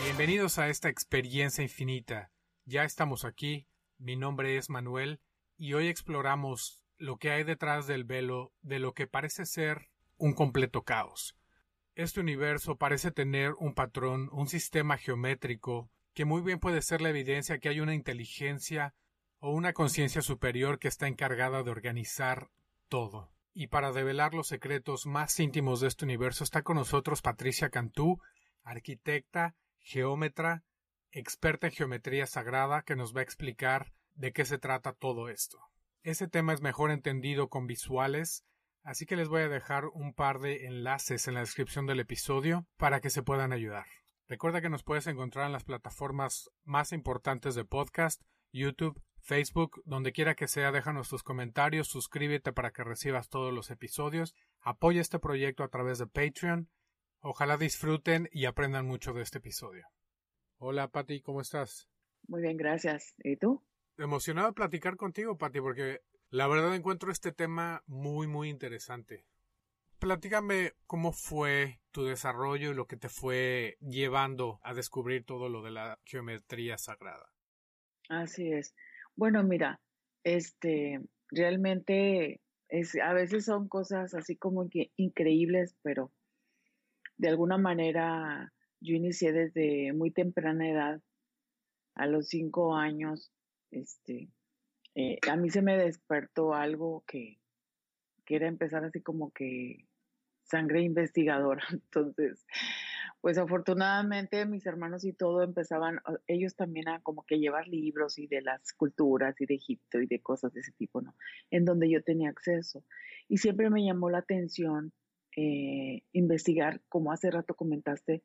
Bienvenidos a esta experiencia infinita. Ya estamos aquí, mi nombre es Manuel y hoy exploramos lo que hay detrás del velo de lo que parece ser un completo caos. Este universo parece tener un patrón, un sistema geométrico que muy bien puede ser la evidencia que hay una inteligencia o una conciencia superior que está encargada de organizar todo. Y para develar los secretos más íntimos de este universo está con nosotros Patricia Cantú, arquitecta, geómetra, experta en geometría sagrada, que nos va a explicar de qué se trata todo esto. Ese tema es mejor entendido con visuales, así que les voy a dejar un par de enlaces en la descripción del episodio para que se puedan ayudar. Recuerda que nos puedes encontrar en las plataformas más importantes de podcast, YouTube, Facebook, donde quiera que sea, déjanos tus comentarios, suscríbete para que recibas todos los episodios, apoya este proyecto a través de Patreon. Ojalá disfruten y aprendan mucho de este episodio. Hola, Pati, ¿cómo estás? Muy bien, gracias. ¿Y tú? Emocionado de platicar contigo, Pati, porque la verdad encuentro este tema muy interesante. Platícame cómo fue tu desarrollo y lo que te fue llevando a descubrir todo lo de la geometría sagrada. Así es. Bueno, mira, realmente a veces son cosas así como que increíbles, pero de alguna manera yo inicié desde muy temprana edad, a los 5 años, a mí se me despertó algo que era empezar así como que sangre investigadora. Entonces, pues afortunadamente mis hermanos y todo empezaban, ellos también a como que llevar libros y de las culturas y de Egipto y de cosas de ese tipo, ¿no? En donde yo tenía acceso. Y siempre me llamó la atención investigar, como hace rato comentaste,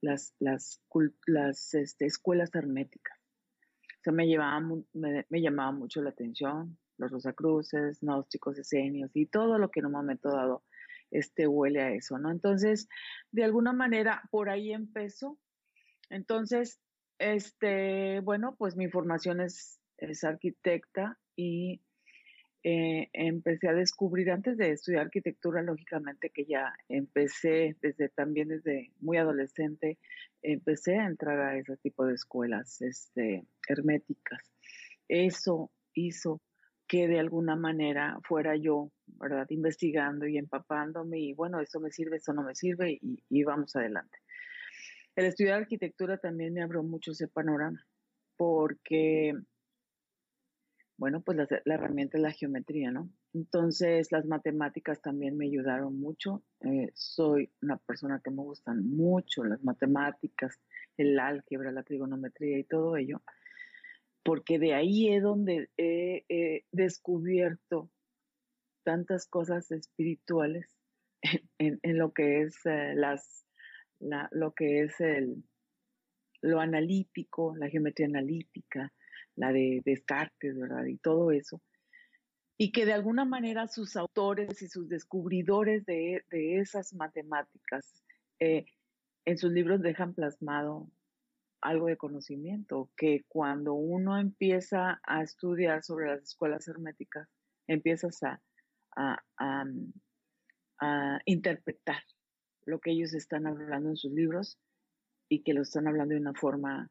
las escuelas herméticas. O sea, me llamaba mucho la atención los Rosacruces, gnósticos, esenios y todo lo que en un momento dado huele a eso, ¿no? Entonces, de alguna manera, por ahí empezó. Entonces, bueno, pues mi formación es arquitecta y empecé a descubrir, antes de estudiar arquitectura, lógicamente que ya empecé desde muy adolescente, empecé a entrar a ese tipo de escuelas herméticas. Eso hizo que de alguna manera fuera yo, ¿verdad? Investigando y empapándome y bueno, eso me sirve, eso no me sirve y vamos adelante. El estudiar arquitectura también me abrió mucho ese panorama porque, bueno, pues la herramienta es la geometría, ¿no? Entonces las matemáticas también me ayudaron mucho. Soy una persona que me gustan mucho las matemáticas, el álgebra, la trigonometría y todo ello, porque de ahí es donde he descubierto tantas cosas espirituales en lo que es lo que es lo analítico, la geometría analítica, la de Descartes, ¿verdad? Y todo eso. Y que de alguna manera sus autores y sus descubridores de esas matemáticas en sus libros dejan plasmado algo de conocimiento, que cuando uno empieza a estudiar sobre las escuelas herméticas, empiezas a, a, a interpretar lo que ellos están hablando en sus libros y que lo están hablando de una forma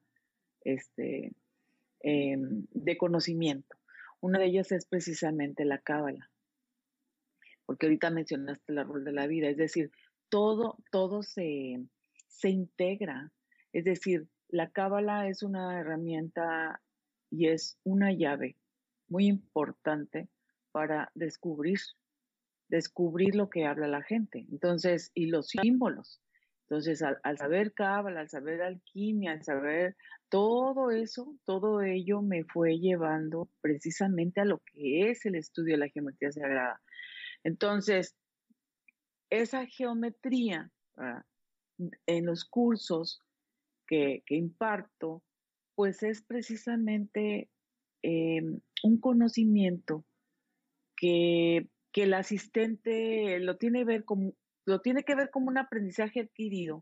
de conocimiento. Una de ellas es precisamente la cábala, porque ahorita mencionaste el árbol de la vida, es decir, todo se integra, es decir, la cábala es una herramienta y es una llave muy importante para descubrir lo que habla la gente. Entonces, y los símbolos. Entonces, al saber cábala, al saber alquimia, al saber todo eso, todo ello me fue llevando precisamente a lo que es el estudio de la geometría sagrada. Entonces, esa geometría, ¿verdad?, en los cursos que imparto, pues es precisamente un conocimiento que el asistente lo tiene que ver como un aprendizaje adquirido,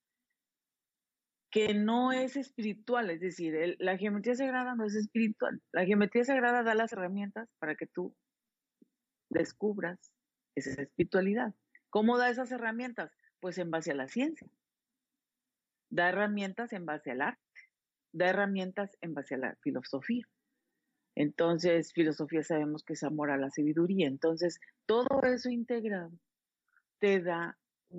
que no es espiritual, es decir, la geometría sagrada no es espiritual. La geometría sagrada da las herramientas para que tú descubras esa espiritualidad. ¿Cómo da esas herramientas? Pues en base a la ciencia. da herramientas en base al arte, da herramientas en base a la filosofía. Entonces, filosofía sabemos que es amor a la sabiduría. Entonces, todo eso integrado te da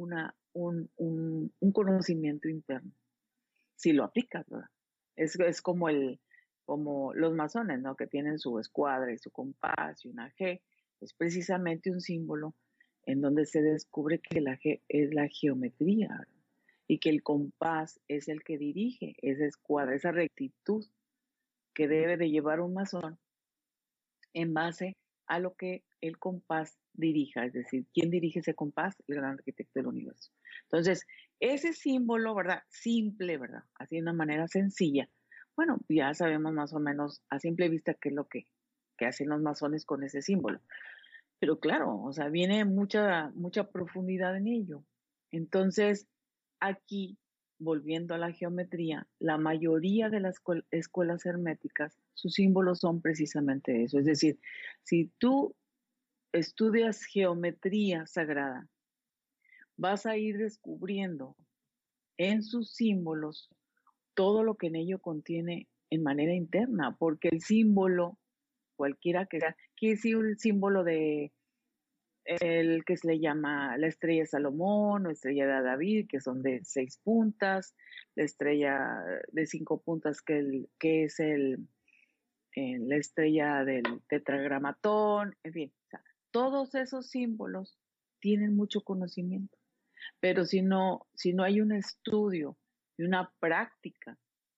un conocimiento interno, si lo aplicas, ¿verdad? Es como los masones, ¿no? Que tienen su escuadra y su compás y una G. Es precisamente un símbolo en donde se descubre que la G es la geometría, ¿verdad? Y que el compás es el que dirige esa escuadra, esa rectitud que debe de llevar un masón en base a lo que el compás dirija, es decir, ¿quién dirige ese compás? El gran arquitecto del universo. Entonces, ese símbolo, ¿verdad? Simple, ¿verdad? Así de una manera sencilla. Bueno, ya sabemos más o menos a simple vista qué es lo que hacen los masones con ese símbolo. Pero claro, o sea, viene mucha profundidad en ello. Entonces, aquí, volviendo a la geometría, la mayoría de las escuelas herméticas, sus símbolos son precisamente eso. Es decir, si tú estudias geometría sagrada, vas a ir descubriendo en sus símbolos todo lo que en ello contiene en manera interna, porque el símbolo, cualquiera que sea, quiere decir un símbolo de el que se le llama la estrella de Salomón o estrella de David, que son de 6 puntas, la estrella de 5 puntas que es la estrella del tetragramatón, en fin, o sea, todos esos símbolos tienen mucho conocimiento, pero si no hay un estudio y una práctica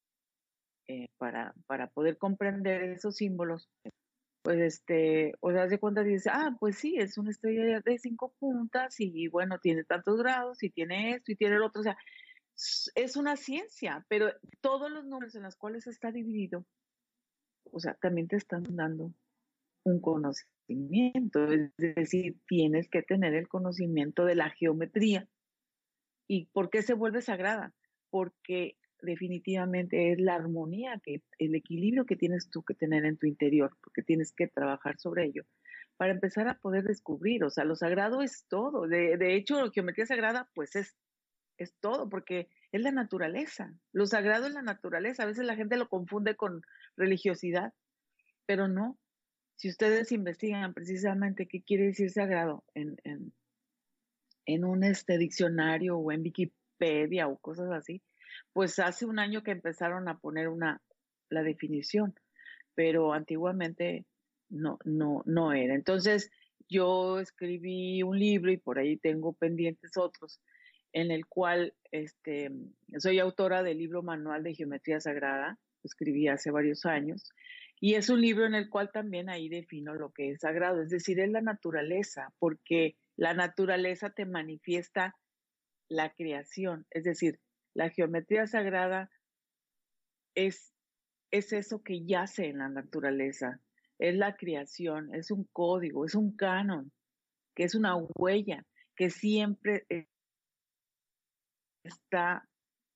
para poder comprender esos símbolos, pues o sea, de cuenta dice, pues sí, es una estrella de 5 puntas y bueno, tiene tantos grados y tiene esto y tiene el otro, o sea, es una ciencia, pero todos los números en los cuales está dividido, o sea, también te están dando un conocimiento, es decir, tienes que tener el conocimiento de la geometría. ¿Y por qué se vuelve sagrada? Porque definitivamente es la armonía, el equilibrio que tienes tú que tener en tu interior, porque tienes que trabajar sobre ello para empezar a poder descubrir. O sea, lo sagrado es todo. De hecho, geometría sagrada, pues es todo, porque es la naturaleza. Lo sagrado es la naturaleza. A veces la gente lo confunde con religiosidad, pero no. Si ustedes investigan precisamente qué quiere decir sagrado en un diccionario o en Wikipedia o cosas así, pues hace un año que empezaron a poner la definición, pero antiguamente no era. Entonces, yo escribí un libro y por ahí tengo pendientes otros, en el cual soy autora del libro Manual de Geometría Sagrada, lo escribí hace varios años, y es un libro en el cual también ahí defino lo que es sagrado, es decir, es la naturaleza, porque la naturaleza te manifiesta la creación, es decir, la geometría sagrada es, es eso que yace en la naturaleza, es la creación, es un código, es un canon, que es una huella, que siempre está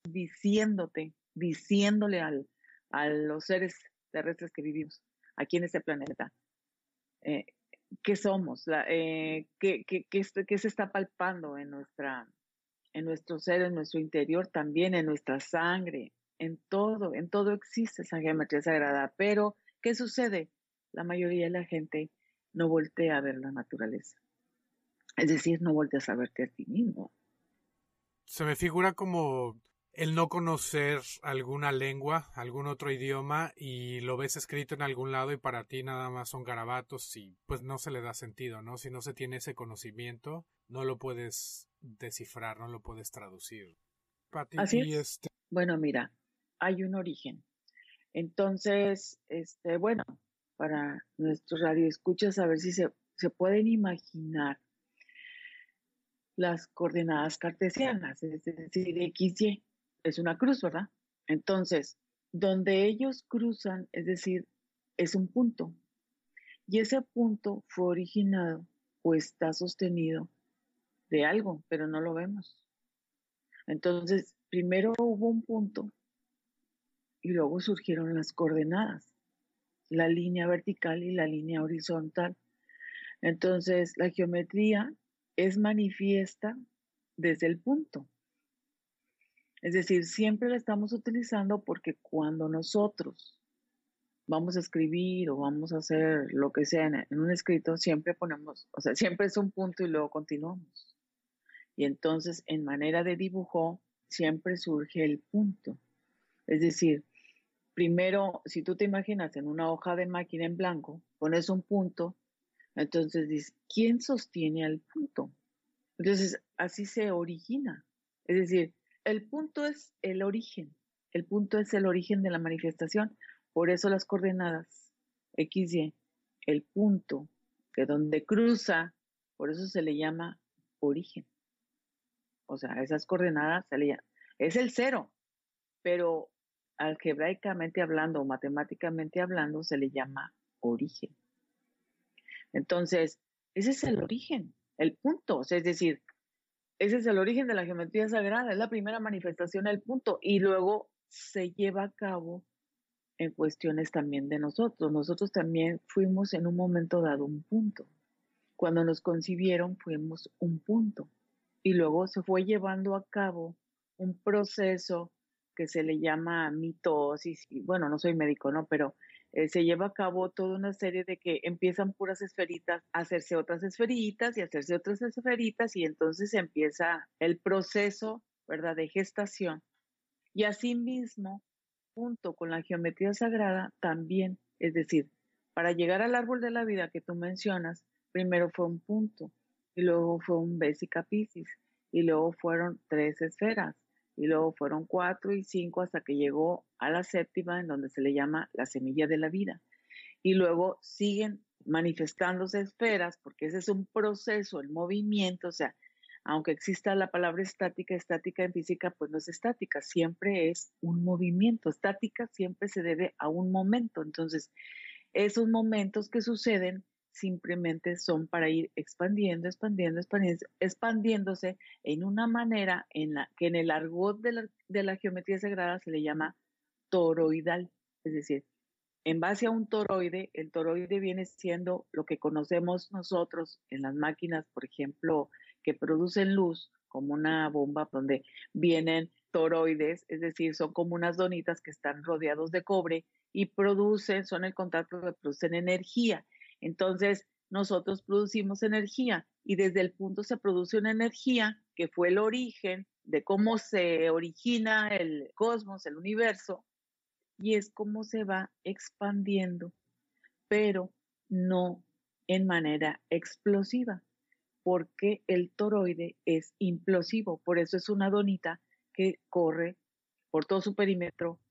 diciéndole a los seres terrestres que vivimos aquí en este planeta, eh, qué somos, qué se está palpando en nuestro ser, en nuestro interior también, en nuestra sangre, en todo existe esa geometría sagrada. Pero, ¿qué sucede? La mayoría de la gente no voltea a ver la naturaleza. Es decir, no volteas a verte a ti mismo. Se me figura como el no conocer alguna lengua, algún otro idioma y lo ves escrito en algún lado y para ti nada más son garabatos y pues no se le da sentido, ¿no? Si no se tiene ese conocimiento, no lo puedes descifrar, no lo puedes traducir. Pati, Así es. Bueno, mira, hay un origen. Entonces, bueno, para nuestros radioescuchas, a ver si se pueden imaginar las coordenadas cartesianas, es decir, XY, es una cruz, ¿verdad? Entonces, donde ellos cruzan, es decir, es un punto, y ese punto fue originado o está sostenido de algo, pero no lo vemos. Entonces, primero hubo un punto y luego surgieron las coordenadas, la línea vertical y la línea horizontal. Entonces, la geometría es manifiesta desde el punto. Es decir, siempre la estamos utilizando porque cuando nosotros vamos a escribir o vamos a hacer lo que sea en un escrito, siempre ponemos, o sea, siempre es un punto y luego continuamos. Y entonces en manera de dibujo siempre surge el punto. Es decir, primero, si tú te imaginas en una hoja de máquina en blanco, pones un punto, entonces dices, ¿quién sostiene al punto? Entonces, así se origina. Es decir, el punto es el origen. El punto es el origen de la manifestación. Por eso las coordenadas X, Y, el punto que donde cruza, por eso se le llama origen. O sea, esas coordenadas se le llama, es el cero, pero algebraicamente hablando o matemáticamente hablando se le llama origen. Entonces, ese es el origen, el punto. O sea, es decir, ese es el origen de la geometría sagrada, es la primera manifestación del punto y luego se lleva a cabo en cuestiones también de nosotros. Nosotros también fuimos en un momento dado un punto. Cuando nos concibieron fuimos un punto y luego se fue llevando a cabo un proceso que se le llama mitosis. Y bueno, no soy médico, ¿no? Pero se lleva a cabo toda una serie de que empiezan puras esferitas a hacerse otras esferitas y a hacerse otras esferitas y entonces empieza el proceso, ¿verdad?, de gestación. Y asimismo, junto con la geometría sagrada, también, es decir, para llegar al árbol de la vida que tú mencionas, primero fue un punto, y luego fue un Vesica Piscis, y luego fueron 3 esferas, y luego fueron 4 y 5 hasta que llegó a la séptima, en donde se le llama la semilla de la vida. Y luego siguen manifestándose esferas, porque ese es un proceso, el movimiento, o sea, aunque exista la palabra estática, estática en física, pues no es estática, siempre es un movimiento. Estática siempre se debe a un momento. Entonces, esos momentos que suceden simplemente son para ir expandiendo, expandiendo, expandiendo, expandiéndose en una manera en la que en el argot de la geometría sagrada se le llama toroidal, es decir, en base a un toroide, el toroide viene siendo lo que conocemos nosotros en las máquinas, por ejemplo, que producen luz, como una bomba donde vienen toroides, es decir, son como unas donitas que están rodeados de cobre y producen, son el contacto que producen energía. Entonces, nosotros producimos energía y desde el punto se produce una energía que fue el origen de cómo se origina el cosmos, el universo, y es como se va expandiendo, pero no en manera explosiva, porque el toroide es implosivo, por eso es una donita que corre por todo su perímetro,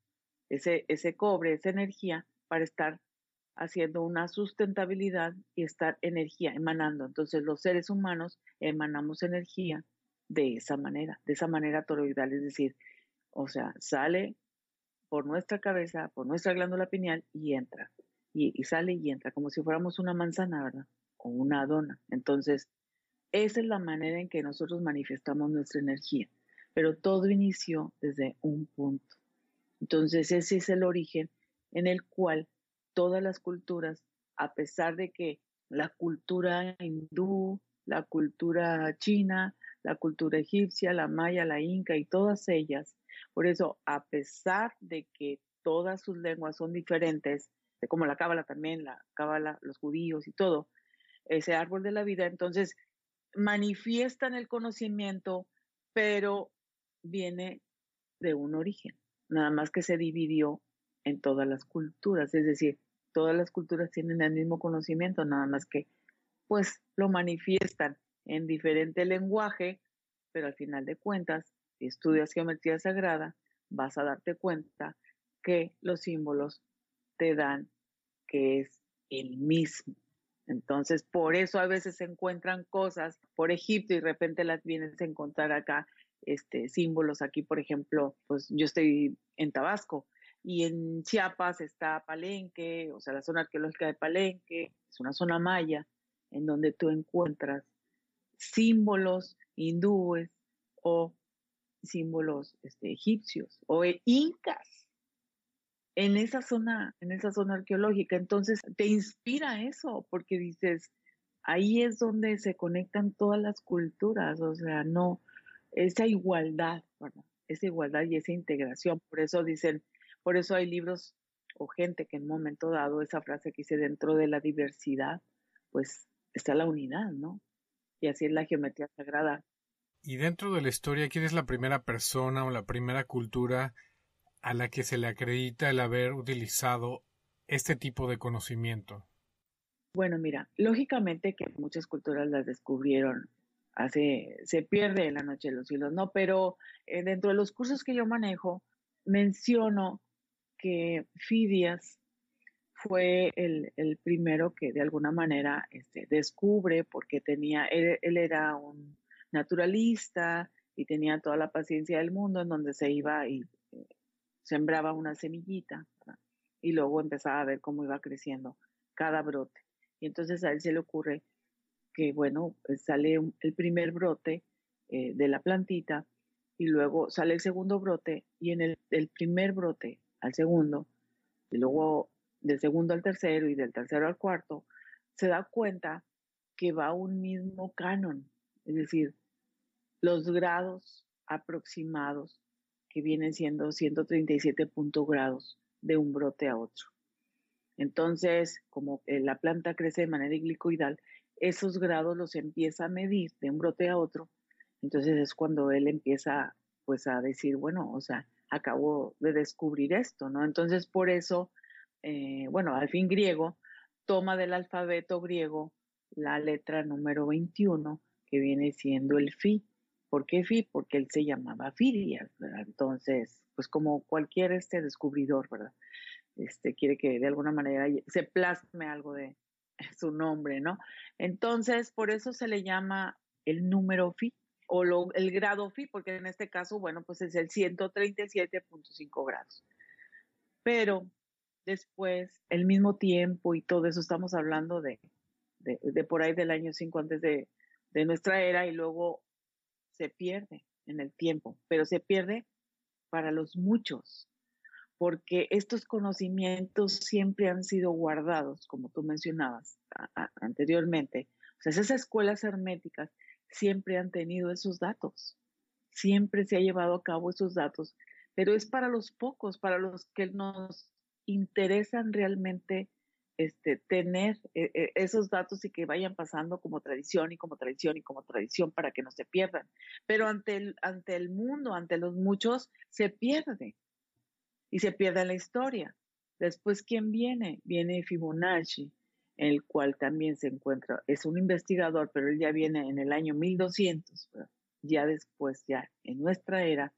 ese cobre, esa energía, para estar haciendo una sustentabilidad y estar energía emanando. Entonces los seres humanos emanamos energía de esa manera toroidal, es decir, o sea, sale por nuestra cabeza, por nuestra glándula pineal y entra. Y sale y entra, como si fuéramos una manzana, ¿verdad? O una dona. Entonces, esa es la manera en que nosotros manifestamos nuestra energía. Pero todo inició desde un punto. Entonces, ese es el origen en el cual todas las culturas, a pesar de que la cultura hindú, la cultura china, la cultura egipcia, la maya, la inca y todas ellas, por eso, a pesar de que todas sus lenguas son diferentes, como la cábala también, la cábala, los judíos y todo, ese árbol de la vida, entonces manifiestan el conocimiento, pero viene de un origen, nada más que se dividió en todas las culturas, es decir, todas las culturas tienen el mismo conocimiento, nada más que pues lo manifiestan en diferente lenguaje, pero al final de cuentas, si estudias geometría sagrada, vas a darte cuenta que los símbolos te dan que es el mismo. Entonces, por eso a veces se encuentran cosas por Egipto y de repente las vienes a encontrar acá, símbolos aquí, por ejemplo, pues yo estoy en Tabasco y en Chiapas está Palenque, o sea, la zona arqueológica de Palenque, es una zona maya en donde tú encuentras símbolos hindúes o símbolos egipcios o incas en esa zona arqueológica. Entonces te inspira eso, porque dices, ahí es donde se conectan todas las culturas, o sea, no, esa igualdad, ¿verdad? esa igualdad y esa integración. Por eso dicen, por eso hay libros o gente que en un momento dado, esa frase que dice, dentro de la diversidad, pues está la unidad, ¿no? Y así es la geometría sagrada. Y dentro de la historia, ¿quién es la primera persona o la primera cultura a la que se le acredita el haber utilizado este tipo de conocimiento? Bueno, mira, lógicamente que muchas culturas las descubrieron se pierde en la noche de los siglos, ¿no? Pero dentro de los cursos que yo manejo, menciono que Fidias fue el primero que de alguna manera descubre, porque él era un naturalista y tenía toda la paciencia del mundo, en donde se iba y sembraba una semillita, ¿verdad? Y luego empezaba a ver cómo iba creciendo cada brote. Y entonces a él se le ocurre que, bueno, sale el primer brote de la plantita y luego sale el segundo brote y en el primer brote al segundo y luego del segundo al tercero y del tercero al cuarto, se da cuenta que va un mismo canon, es decir, los grados aproximados que vienen siendo 137 grados de un brote a otro. Entonces, como la planta crece de manera glicoidal, esos grados los empieza a medir de un brote a otro. Entonces es cuando él empieza pues a decir, bueno, o sea, acabo de descubrir esto, ¿no? Entonces por eso, bueno, al fin griego, toma del alfabeto griego la letra número 21, que viene siendo el Fi. ¿Por qué Fi? Porque él se llamaba Fidias, ¿verdad? Entonces, pues como cualquier descubridor, ¿verdad? Quiere que de alguna manera se plasme algo de su nombre, ¿no? Entonces, por eso se le llama el número phi o el grado phi, porque en este caso, bueno, pues es el 137.5 grados. Pero después, el mismo tiempo y todo eso, estamos hablando de por ahí del año 5 antes de nuestra era y luego se pierde en el tiempo, pero se pierde para los muchos, porque estos conocimientos siempre han sido guardados, como tú mencionabas anteriormente. O sea, esas escuelas herméticas siempre han tenido esos datos, siempre se ha llevado a cabo esos datos, pero es para los pocos, para los que nos interesan realmente tener esos datos y que vayan pasando como tradición y como tradición y como tradición para que no se pierdan. Pero ante el mundo, ante los muchos, se pierde y se pierde la historia. Después, ¿quién viene? Viene Fibonacci, el cual también se encuentra, es un investigador, pero él ya viene en el año 1200, ya después, ya en nuestra era,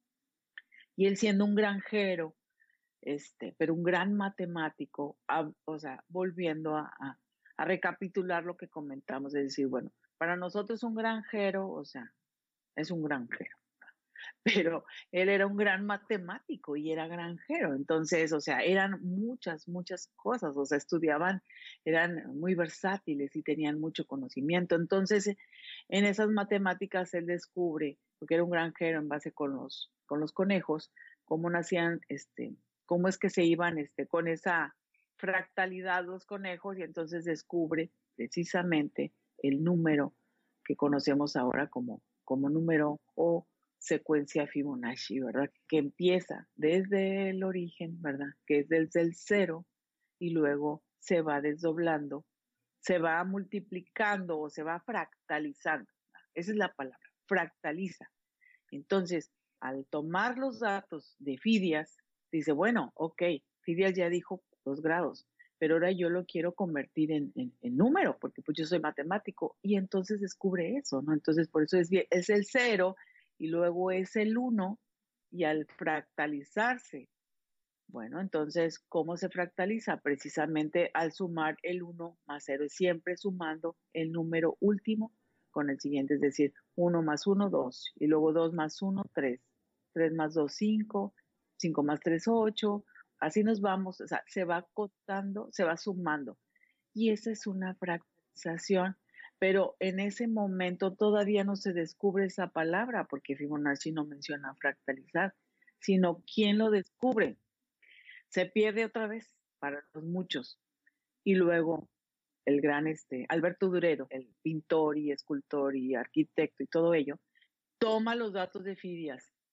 y él siendo un granjero, pero un gran matemático, o sea, volviendo a recapitular lo que comentamos, es decir, bueno, para nosotros un granjero, o sea, es un granjero, pero él era un gran matemático y era granjero. Entonces, o sea, eran muchas, muchas cosas, o sea, estudiaban, eran muy versátiles y tenían mucho conocimiento. Entonces, en esas matemáticas él descubre, porque era un granjero en base con los conejos, cómo nacían, cómo es que se iban con esa fractalidad los conejos y entonces descubre precisamente el número que conocemos ahora como número o secuencia Fibonacci, ¿verdad? Que empieza desde el origen, ¿verdad? Que es desde el cero y luego se va desdoblando, se va multiplicando o se va fractalizando. Esa es la palabra, fractaliza. Entonces, al tomar los datos de Fidias, dice, bueno, ok, Fidias ya dijo 2 grados, pero ahora yo lo quiero convertir en número, porque pues yo soy matemático, y entonces descubre eso, ¿no? Entonces, por eso es el cero, y luego es el 1, y al fractalizarse, bueno, entonces, ¿cómo se fractaliza? Precisamente al sumar el 1 más 0, es siempre sumando el número último con el siguiente, es decir, 1 más 1, 2, y luego 2 más 1, 3, 3 más 2, 5, 5 más 3, 8, así nos vamos, o sea, se va acotando, se va sumando, y esa es una fractalización, pero en ese momento todavía no se descubre esa palabra, porque Fibonacci no menciona fractalizar, sino quién lo descubre. Se pierde otra vez para los muchos. Y luego el gran Alberto Durero, el pintor y escultor y arquitecto y todo ello, toma los datos de Fidias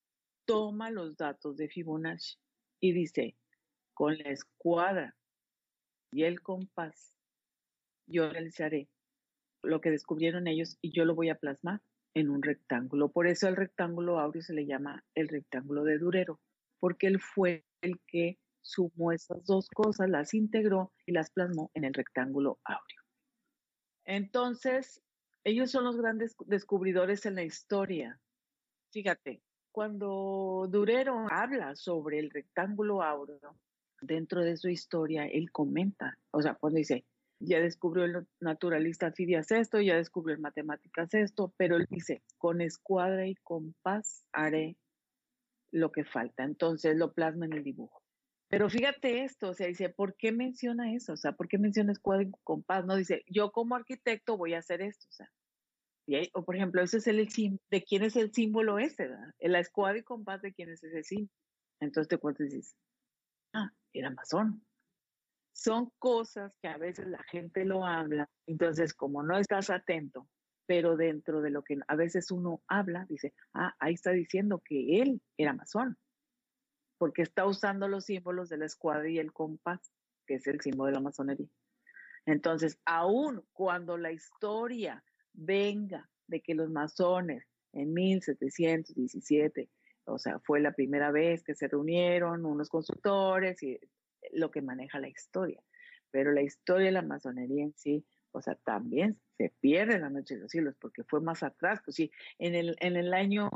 toma los datos de Fibonacci y dice, con la escuadra y el compás, yo realizaré lo que descubrieron ellos y yo lo voy a plasmar en un rectángulo. Por eso el rectángulo áureo se le llama el rectángulo de Durero, porque él fue el que sumó esas dos cosas, las integró y las plasmó en el rectángulo áureo. Entonces, ellos son los grandes descubridores en la historia. Fíjate, cuando Durero habla sobre el rectángulo áureo, dentro de su historia, él comenta, o sea, cuando dice, ya descubrió el naturalista Fidias esto, ya descubrió en matemáticas esto, pero él dice, con escuadra y compás haré lo que falta. Entonces lo plasma en el dibujo. Pero fíjate esto, o sea, dice, ¿por qué menciona eso? O sea, ¿por qué menciona escuadra y compás? No dice, yo como arquitecto voy a hacer esto, o sea. O por ejemplo, ese es ¿de quién es el símbolo ese? ¿Verdad? La escuadra y compás, ¿de quién es ese símbolo? Entonces te cuentas y dices, era masón. Son cosas que a veces la gente lo habla, entonces como no estás atento, pero dentro de lo que a veces uno habla, dice, ahí está diciendo que él era masón, porque está usando los símbolos de la escuadra y el compás, que es el símbolo de la masonería. Entonces, aun cuando la historia venga de que los masones en 1717, o sea, fue la primera vez que se reunieron unos consultores y lo que maneja la historia, pero la historia de la masonería en sí, o sea, también se pierde en la noche de los siglos, porque fue más atrás, pues sí, en el año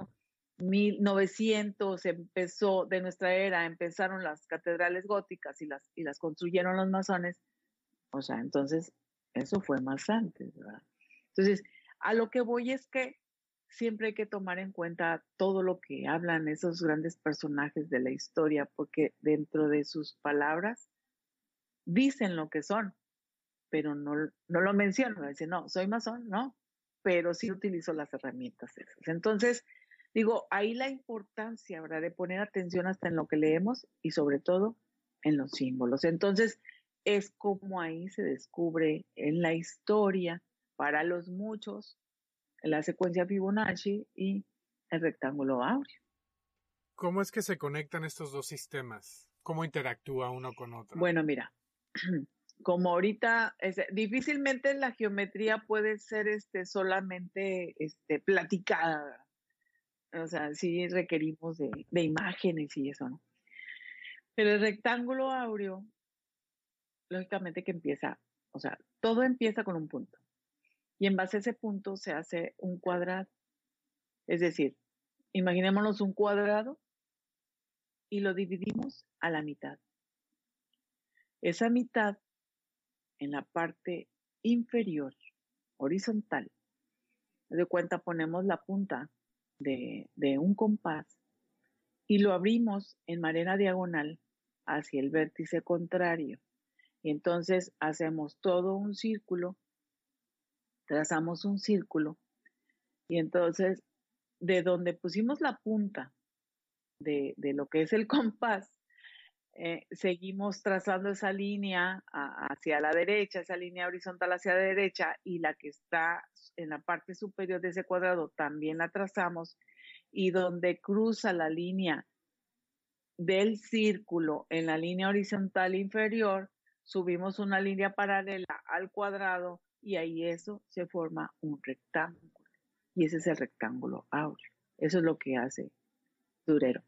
1900 empezó, de nuestra era, empezaron las catedrales góticas y las construyeron los masones. O sea, entonces, eso fue más antes, ¿verdad? Entonces, a lo que voy es que siempre hay que tomar en cuenta todo lo que hablan esos grandes personajes de la historia, porque dentro de sus palabras dicen lo que son, pero no lo mencionan. Dicen, no, soy masón, no, pero sí utilizo las herramientas esas. Entonces, digo, ahí la importancia, ¿verdad?, de poner atención hasta en lo que leemos y sobre todo en los símbolos. Entonces, es como ahí se descubre en la historia, para los muchos, la secuencia Fibonacci y el rectángulo áureo. ¿Cómo es que se conectan estos dos sistemas? ¿Cómo interactúa uno con otro? Bueno, mira, como ahorita difícilmente la geometría puede ser solamente platicada, ¿verdad? O sea, sí requerimos de imágenes y eso, ¿no? Pero el rectángulo áureo, lógicamente que empieza, o sea, todo empieza con un punto. Y en base a ese punto se hace un cuadrado. Es decir, imaginémonos un cuadrado y lo dividimos a la mitad. Esa mitad, en la parte inferior, horizontal, de cuenta ponemos la punta de un compás y lo abrimos en manera diagonal hacia el vértice contrario. Y entonces hacemos todo un círculo, trazamos un círculo y entonces de donde pusimos la punta de lo que es el compás, seguimos trazando esa línea hacia la derecha, esa línea horizontal hacia la derecha, y la que está en la parte superior de ese cuadrado también la trazamos, y donde cruza la línea del círculo en la línea horizontal inferior, subimos una línea paralela al cuadrado y ahí eso se forma un rectángulo. Y ese es el rectángulo áureo. Eso es lo que hace Durero.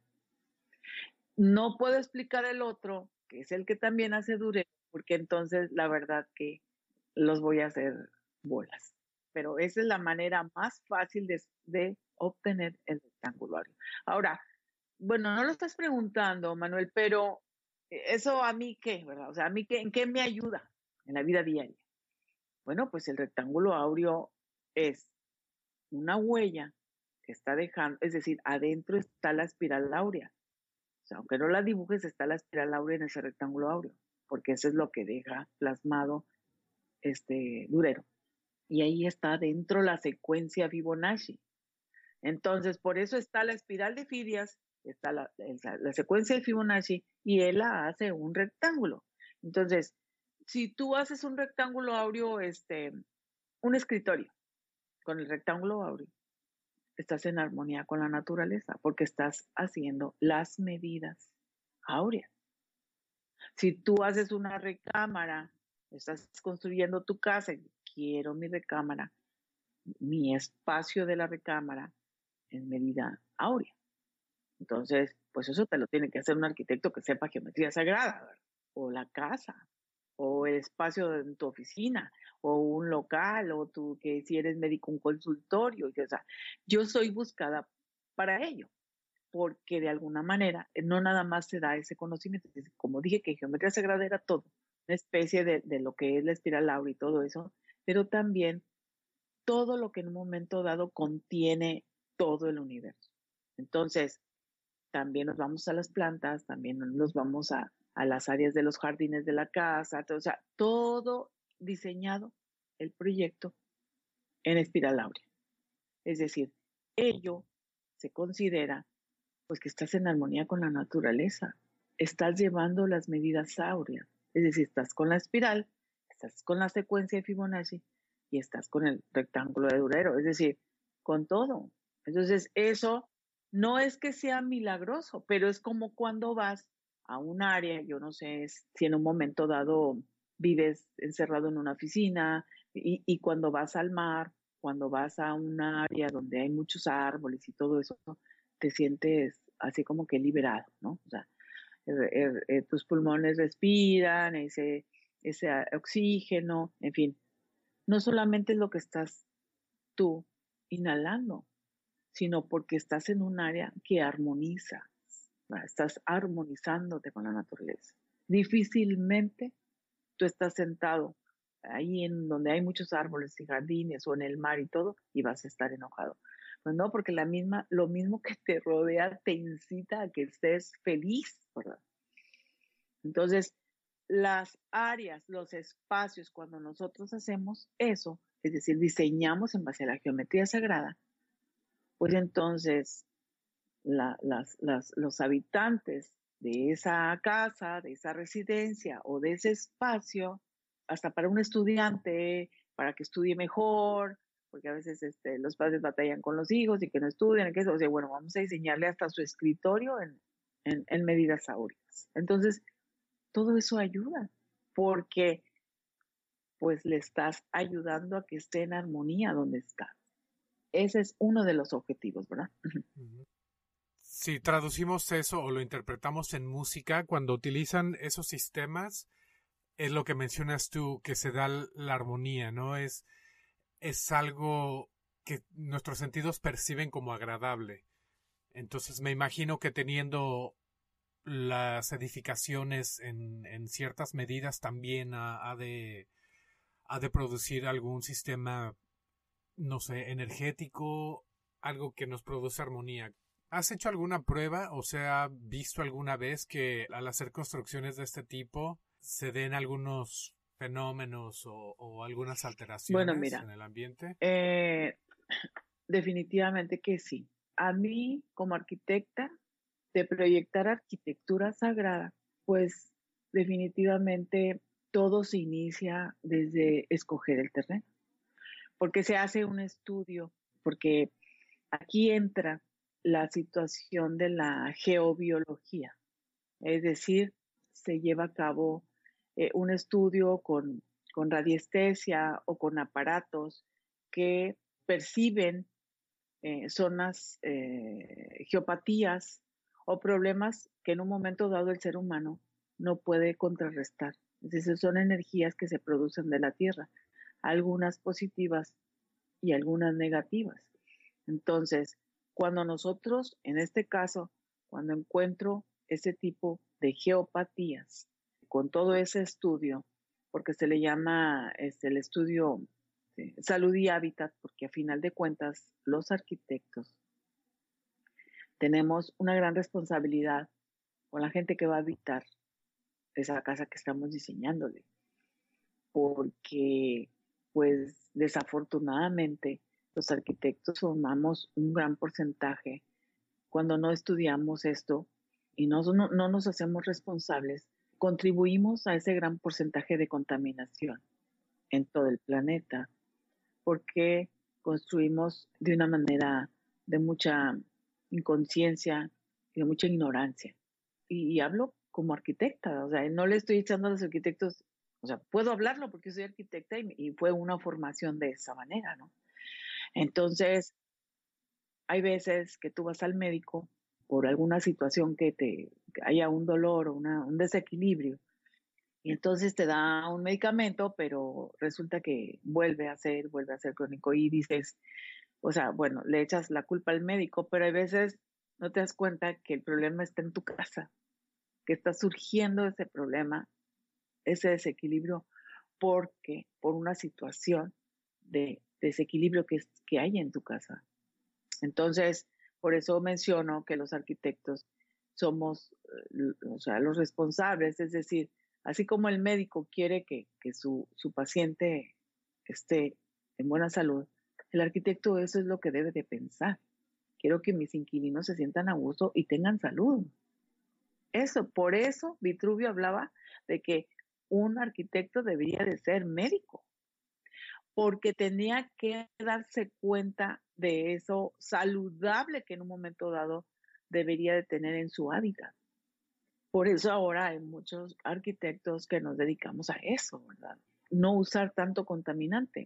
No puedo explicar el otro, que es el que también hace Durero, porque entonces la verdad que los voy a hacer bolas. Pero esa es la manera más fácil de obtener el rectángulo áureo. Ahora, bueno, no lo estás preguntando, Manuel, pero eso a mí qué, ¿verdad? O sea, a mí qué, ¿en qué me ayuda en la vida diaria? Bueno, pues el rectángulo áureo es una huella que está dejando, es decir, adentro está la espiral áurea. O sea, aunque no la dibujes, está la espiral áurea en ese rectángulo áureo, porque eso es lo que deja plasmado Durero. Y ahí está dentro la secuencia Fibonacci. Entonces, por eso está la espiral de Fidias, está la secuencia de Fibonacci, y él la hace un rectángulo. Entonces, si tú haces un rectángulo áureo, un escritorio con el rectángulo áureo, estás en armonía con la naturaleza, porque estás haciendo las medidas áureas. Si tú haces una recámara, estás construyendo tu casa, quiero mi recámara, mi espacio de la recámara en medida áurea. Entonces, pues eso te lo tiene que hacer un arquitecto que sepa geometría sagrada, ¿verdad? O la casa, o el espacio en tu oficina, o un local, o tú que si eres médico, un consultorio. O sea, yo soy buscada para ello, porque de alguna manera no nada más se da ese conocimiento. Como dije que geometría sagrada era todo, una especie de lo que es la espiral áurea y todo eso, pero también todo lo que en un momento dado contiene todo el universo. Entonces, también nos vamos a las plantas, también nos vamos a las áreas de los jardines de la casa, o sea, todo diseñado, el proyecto, en espiral áurea. Es decir, ello se considera pues que estás en armonía con la naturaleza, estás llevando las medidas áureas, es decir, estás con la espiral, estás con la secuencia de Fibonacci y estás con el rectángulo de Durero, es decir, con todo. Entonces, eso no es que sea milagroso, pero es como cuando vas a un área, yo no sé si en un momento dado vives encerrado en una oficina y cuando vas al mar, cuando vas a un área donde hay muchos árboles y todo eso, te sientes así como que liberado, ¿no? O sea, tus pulmones respiran, ese oxígeno, en fin. No solamente es lo que estás tú inhalando, sino porque estás en un área que armoniza, ¿verdad? Estás armonizándote con la naturaleza. Difícilmente tú estás sentado ahí en donde hay muchos árboles y jardines o en el mar y todo y vas a estar enojado. Pues no, porque lo mismo que te rodea te incita a que estés feliz, ¿verdad? Entonces, las áreas, los espacios, cuando nosotros hacemos eso, es decir, diseñamos en base a la geometría sagrada, pues entonces los habitantes de esa casa, de esa residencia o de ese espacio, hasta para un estudiante, para que estudie mejor, porque a veces los padres batallan con los hijos y que no estudian, o sea, bueno, vamos a diseñarle hasta su escritorio en medidas áureas. Entonces, todo eso ayuda, porque pues le estás ayudando a que esté en armonía donde está. Ese es uno de los objetivos, ¿verdad? Si traducimos eso o lo interpretamos en música, cuando utilizan esos sistemas, es lo que mencionas tú, que se da la armonía, ¿no? Es algo que nuestros sentidos perciben como agradable. Entonces me imagino que teniendo las edificaciones en ciertas medidas también ha de producir algún sistema, no sé, energético, algo que nos produce armonía. ¿Has hecho alguna prueba o se ha visto alguna vez que al hacer construcciones de este tipo se den algunos fenómenos o algunas Bueno, alteraciones mira, en el ambiente? definitivamente que sí. A mí, como arquitecta, de proyectar arquitectura sagrada, pues definitivamente todo se inicia desde escoger el terreno, porque se hace un estudio, porque aquí entra la situación de la geobiología, es decir, se lleva a cabo un estudio con radiestesia o con aparatos que perciben zonas, geopatías o problemas que en un momento dado el ser humano no puede contrarrestar. Es decir, son energías que se producen de la Tierra, algunas positivas y algunas negativas. Entonces, cuando nosotros, en este caso, cuando encuentro ese tipo de geopatías, con todo ese estudio, porque se le llama el estudio salud y hábitat, porque a final de cuentas los arquitectos tenemos una gran responsabilidad con la gente que va a habitar esa casa que estamos diseñándole, porque pues desafortunadamente los arquitectos formamos un gran porcentaje cuando no estudiamos esto y no nos hacemos responsables, contribuimos a ese gran porcentaje de contaminación en todo el planeta, porque construimos de una manera de mucha inconsciencia y de mucha ignorancia. Y hablo como arquitecta, o sea, no le estoy echando a los arquitectos, o sea, puedo hablarlo porque soy arquitecta y fue una formación de esa manera, ¿no? Entonces, hay veces que tú vas al médico por alguna situación que haya un dolor o un desequilibrio, y entonces te da un medicamento, pero resulta que vuelve a ser crónico y dices, o sea, bueno, le echas la culpa al médico, pero hay veces no te das cuenta que el problema está en tu casa, que está surgiendo ese problema, ese desequilibrio, porque por una situación de desequilibrio que hay en tu casa. Entonces, por eso menciono que los arquitectos somos, o sea, los responsables, es decir, así como el médico quiere que su paciente esté en buena salud, el arquitecto eso es lo que debe de pensar. Quiero que mis inquilinos se sientan a gusto y tengan salud. Eso, por eso Vitruvio hablaba de que un arquitecto debería de ser médico, porque tenía que darse cuenta de eso saludable que en un momento dado debería de tener en su hábitat. Por eso ahora hay muchos arquitectos que nos dedicamos a eso, ¿verdad? No usar tanto contaminante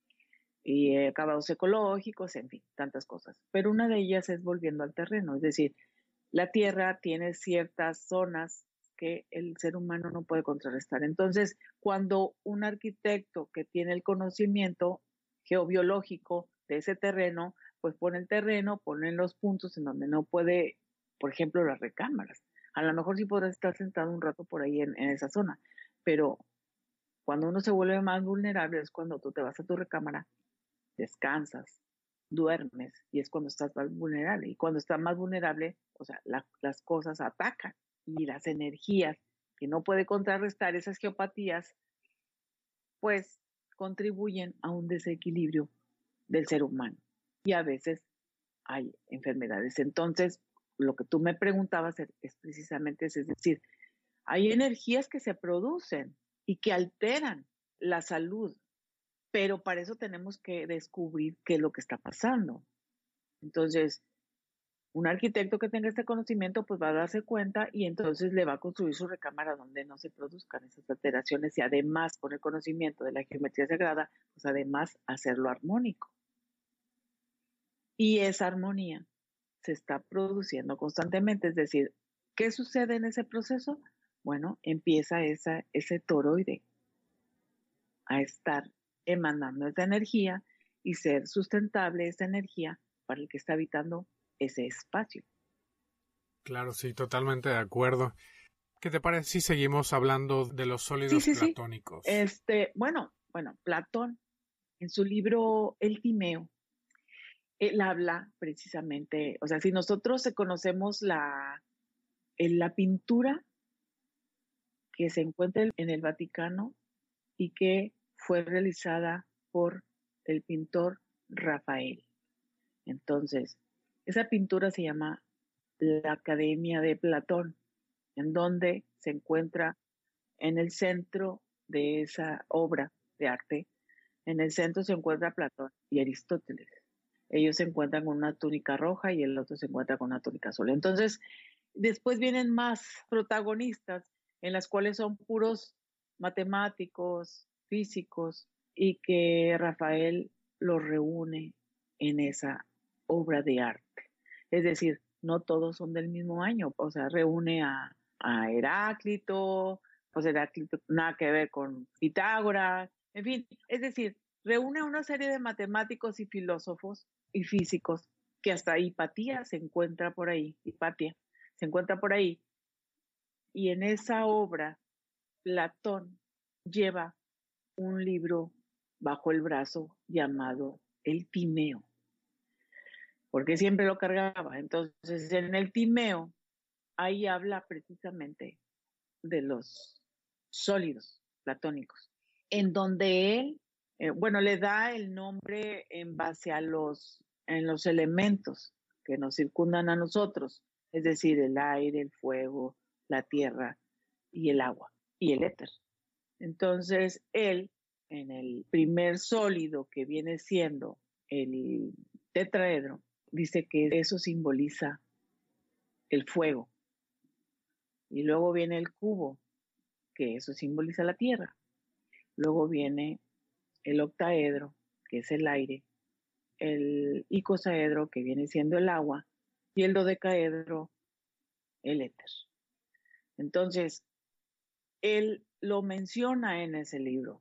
y acabados ecológicos, en fin, tantas cosas. Pero una de ellas es volviendo al terreno, es decir, la tierra tiene ciertas zonas que el ser humano no puede contrarrestar. Entonces, cuando un arquitecto que tiene el conocimiento geobiológico de ese terreno, pues pone el terreno, pone los puntos en donde no puede, por ejemplo, las recámaras. A lo mejor sí podrás estar sentado un rato por ahí en esa zona, pero cuando uno se vuelve más vulnerable es cuando tú te vas a tu recámara, descansas, duermes y es cuando estás más vulnerable. Y cuando estás más vulnerable, o sea, las cosas atacan y las energías que no puede contrarrestar esas geopatías, pues contribuyen a un desequilibrio del ser humano. Y a veces hay enfermedades. Entonces, lo que tú me preguntabas es precisamente eso, es decir, hay energías que se producen y que alteran la salud, pero para eso tenemos que descubrir qué es lo que está pasando. Entonces, un arquitecto que tenga este conocimiento pues va a darse cuenta y entonces le va a construir su recámara donde no se produzcan esas alteraciones y además con el conocimiento de la geometría sagrada, pues además hacerlo armónico. Y esa armonía se está produciendo constantemente, es decir, ¿qué sucede en ese proceso? Bueno, empieza ese toroide a estar emanando esa energía y ser sustentable esa energía para el que está habitando ese espacio. Claro, sí, totalmente de acuerdo. ¿Qué te parece si seguimos hablando de los sólidos platónicos? Bueno, Platón, en su libro El Timeo, él habla precisamente, o sea, si nosotros conocemos la pintura que se encuentra en el Vaticano y que fue realizada por el pintor Rafael. Entonces, esa pintura se llama La Academia de Platón, en donde se encuentra en el centro de esa obra de arte. En el centro se encuentra Platón y Aristóteles. Ellos se encuentran con una túnica roja y el otro se encuentra con una túnica azul. Entonces, después vienen más protagonistas en las cuales son puros matemáticos, físicos, y que Rafael los reúne en esa obra de arte. Es decir, no todos son del mismo año, o sea, reúne a Heráclito, pues Heráclito nada que ver con Pitágoras, en fin, es decir, reúne a una serie de matemáticos y filósofos y físicos que hasta Hipatia se encuentra por ahí, Hipatia se encuentra por ahí, y en esa obra Platón lleva un libro bajo el brazo llamado El Timeo, porque siempre lo cargaba. Entonces, en el Timeo, ahí habla precisamente de los sólidos platónicos, en donde él, le da el nombre en base en los elementos que nos circundan a nosotros, es decir, el aire, el fuego, la tierra y el agua y el éter. Entonces, él, en el primer sólido que viene siendo el tetraedro, dice que eso simboliza el fuego. Y luego viene el cubo, que eso simboliza la tierra. Luego viene el octaedro, que es el aire, el icosaedro, que viene siendo el agua, y el dodecaedro, el éter. Entonces, él lo menciona en ese libro,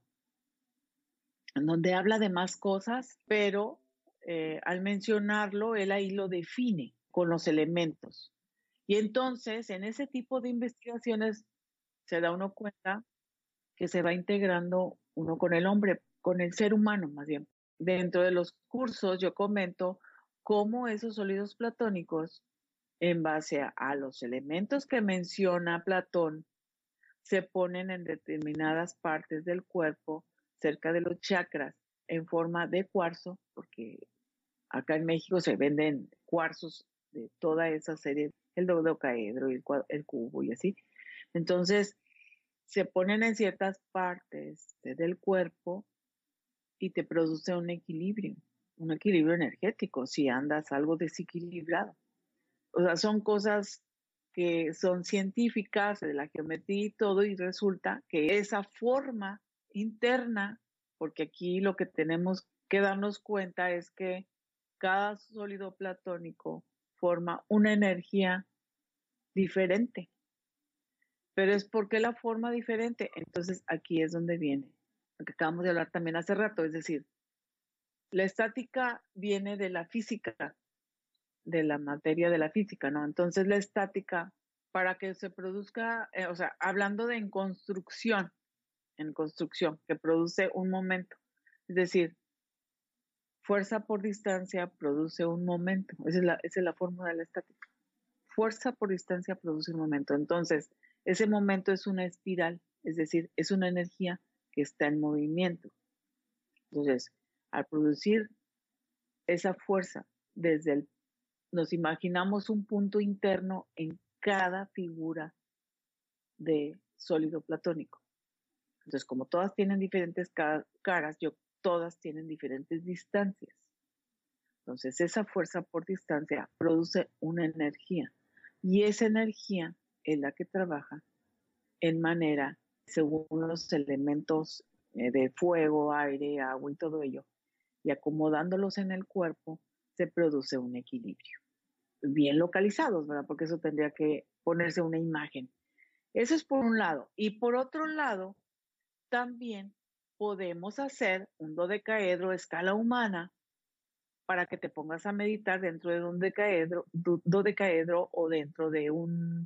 en donde habla de más cosas, pero al mencionarlo, él ahí lo define con los elementos. Y entonces, en ese tipo de investigaciones, se da uno cuenta que se va integrando uno con el hombre, con el ser humano más bien. Dentro de los cursos yo comento cómo esos sólidos platónicos, en base a los elementos que menciona Platón, se ponen en determinadas partes del cuerpo, cerca de los chakras, en forma de cuarzo, porque acá en México se venden cuarzos de toda esa serie, el dodecaedro y el cubo y así. Entonces, se ponen en ciertas partes del cuerpo y te produce un equilibrio energético si andas algo desequilibrado. O sea, son cosas que son científicas de la geometría y todo, y resulta que esa forma interna, porque aquí lo que tenemos que darnos cuenta es que cada sólido platónico forma una energía diferente. Pero es porque la forma diferente. Entonces aquí es donde viene lo que acabamos de hablar también hace rato, es decir, la estática viene de la física, de la materia de la física, ¿no? Entonces la estática, para que se produzca, o sea, hablando de en construcción, que produce un momento, es decir, fuerza por distancia produce un momento, esa es la fórmula de la estática. Fuerza por distancia produce un momento. Entonces, ese momento es una espiral, es decir, es una energía que está en movimiento. Entonces, al producir esa fuerza nos imaginamos un punto interno en cada figura de sólido platónico. Entonces, como todas tienen diferentes caras, todas tienen diferentes distancias. Entonces, esa fuerza por distancia produce una energía. Y esa energía es la que trabaja en manera, según los elementos de fuego, aire, agua y todo ello, y acomodándolos en el cuerpo, se produce un equilibrio. Bien localizados, ¿verdad? Porque eso tendría que ponerse una imagen. Eso es por un lado. Y por otro lado, también podemos hacer un dodecaedro a escala humana para que te pongas a meditar dentro de un dodecaedro o dentro de un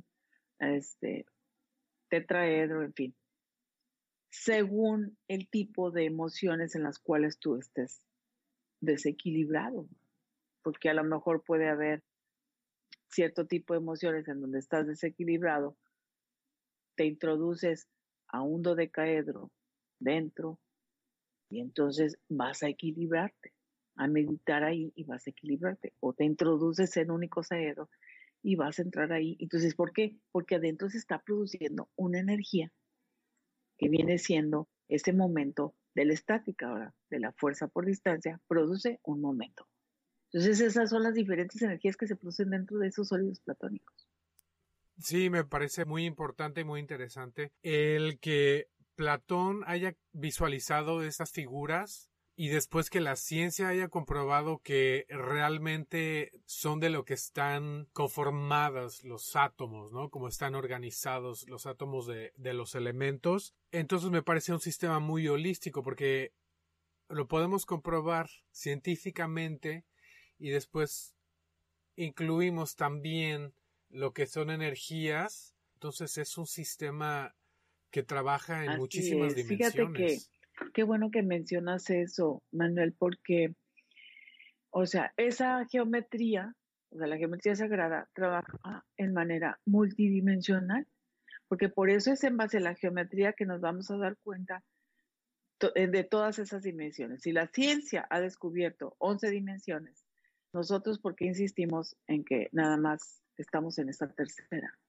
tetraedro, en fin, según el tipo de emociones en las cuales tú estés desequilibrado, porque a lo mejor puede haber cierto tipo de emociones en donde estás desequilibrado, te introduces a un dodecaedro dentro y entonces vas a equilibrarte, a meditar ahí y vas a equilibrarte, o te introduces en un icosaedro y vas a entrar ahí. Entonces, ¿por qué? Porque adentro se está produciendo una energía que viene siendo ese momento de la estática, ahora, de la fuerza por distancia, produce un momento. Entonces, esas son las diferentes energías que se producen dentro de esos sólidos platónicos. Sí, me parece muy importante y muy interesante el que Platón haya visualizado estas figuras y después que la ciencia haya comprobado que realmente son de lo que están conformados los átomos, ¿no? Como están organizados los átomos de los elementos. Entonces me parece un sistema muy holístico porque lo podemos comprobar científicamente y después incluimos también lo que son energías. Entonces es un sistema que trabaja en Así muchísimas es. Fíjate que dimensiones. qué bueno que mencionas eso, Manuel, porque, o sea, esa geometría, o sea, la geometría sagrada trabaja en manera multidimensional, porque por eso es en base a la geometría que nos vamos a dar cuenta de todas esas dimensiones. Si la ciencia ha descubierto 11 dimensiones, nosotros, ¿por qué insistimos en que nada más estamos en esta tercera?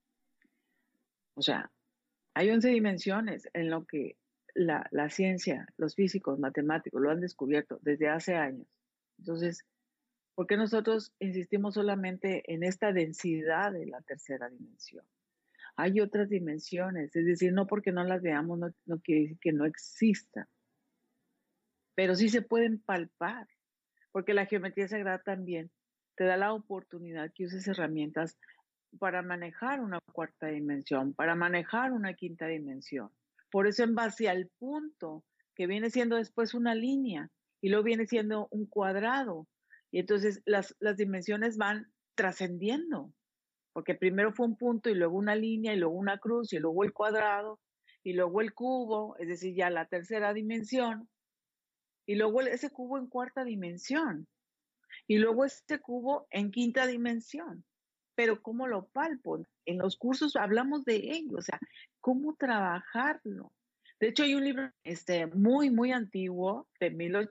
O sea, hay 11 dimensiones en lo que la ciencia, los físicos, matemáticos lo han descubierto desde hace años. Entonces, ¿Por qué nosotros insistimos solamente en esta densidad de la tercera dimensión? Hay otras dimensiones, es decir, no porque no las veamos no quiere decir que no existan, pero sí se pueden palpar, porque la geometría sagrada también te da la oportunidad que uses herramientas para manejar una cuarta dimensión, para manejar una quinta dimensión. Por eso en base al punto, que viene siendo después una línea, y luego viene siendo un cuadrado, y entonces las dimensiones van trascendiendo, porque primero fue un punto y luego una línea y luego una cruz y luego el cuadrado y luego el cubo, es decir, ya la tercera dimensión, y luego ese cubo en cuarta dimensión y luego este cubo en quinta dimensión. Pero ¿cómo lo palpo? En los cursos hablamos de ello, o sea, ¿cómo trabajarlo? De hecho, hay un libro muy, muy antiguo, de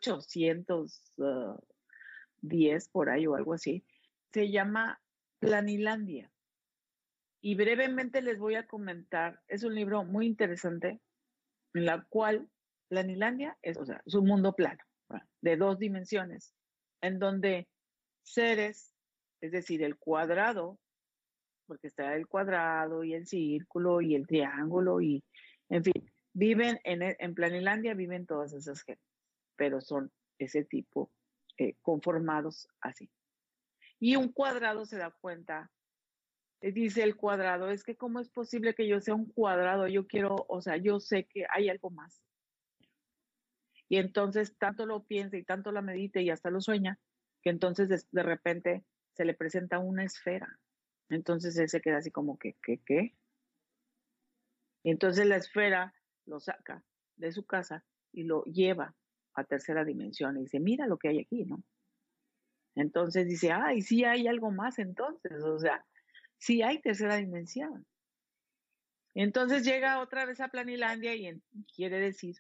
1810 por ahí o algo así, se llama Planilandia. Y brevemente les voy a comentar, es un libro muy interesante en la cual Planilandia es, o sea, es un mundo plano, ¿verdad? De 2 dimensiones, en donde seres, es decir, el cuadrado, porque está el cuadrado y el círculo y el triángulo y, en fin, viven en Planilandia, viven todas esas gentes, pero son ese tipo conformados así. Y un cuadrado se da cuenta, dice el cuadrado, es que cómo es posible que yo sea un cuadrado, yo quiero, o sea, yo sé que hay algo más. Y entonces tanto lo piensa y tanto la medita y hasta lo sueña, que entonces de repente se le presenta una esfera. Entonces él se queda así como que, ¿qué? Y entonces la esfera lo saca de su casa y lo lleva a tercera dimensión y dice, mira lo que hay aquí, ¿no? Entonces dice, ay, sí hay algo más entonces, o sea, sí hay tercera dimensión. Entonces llega otra vez a Planilandia y quiere decir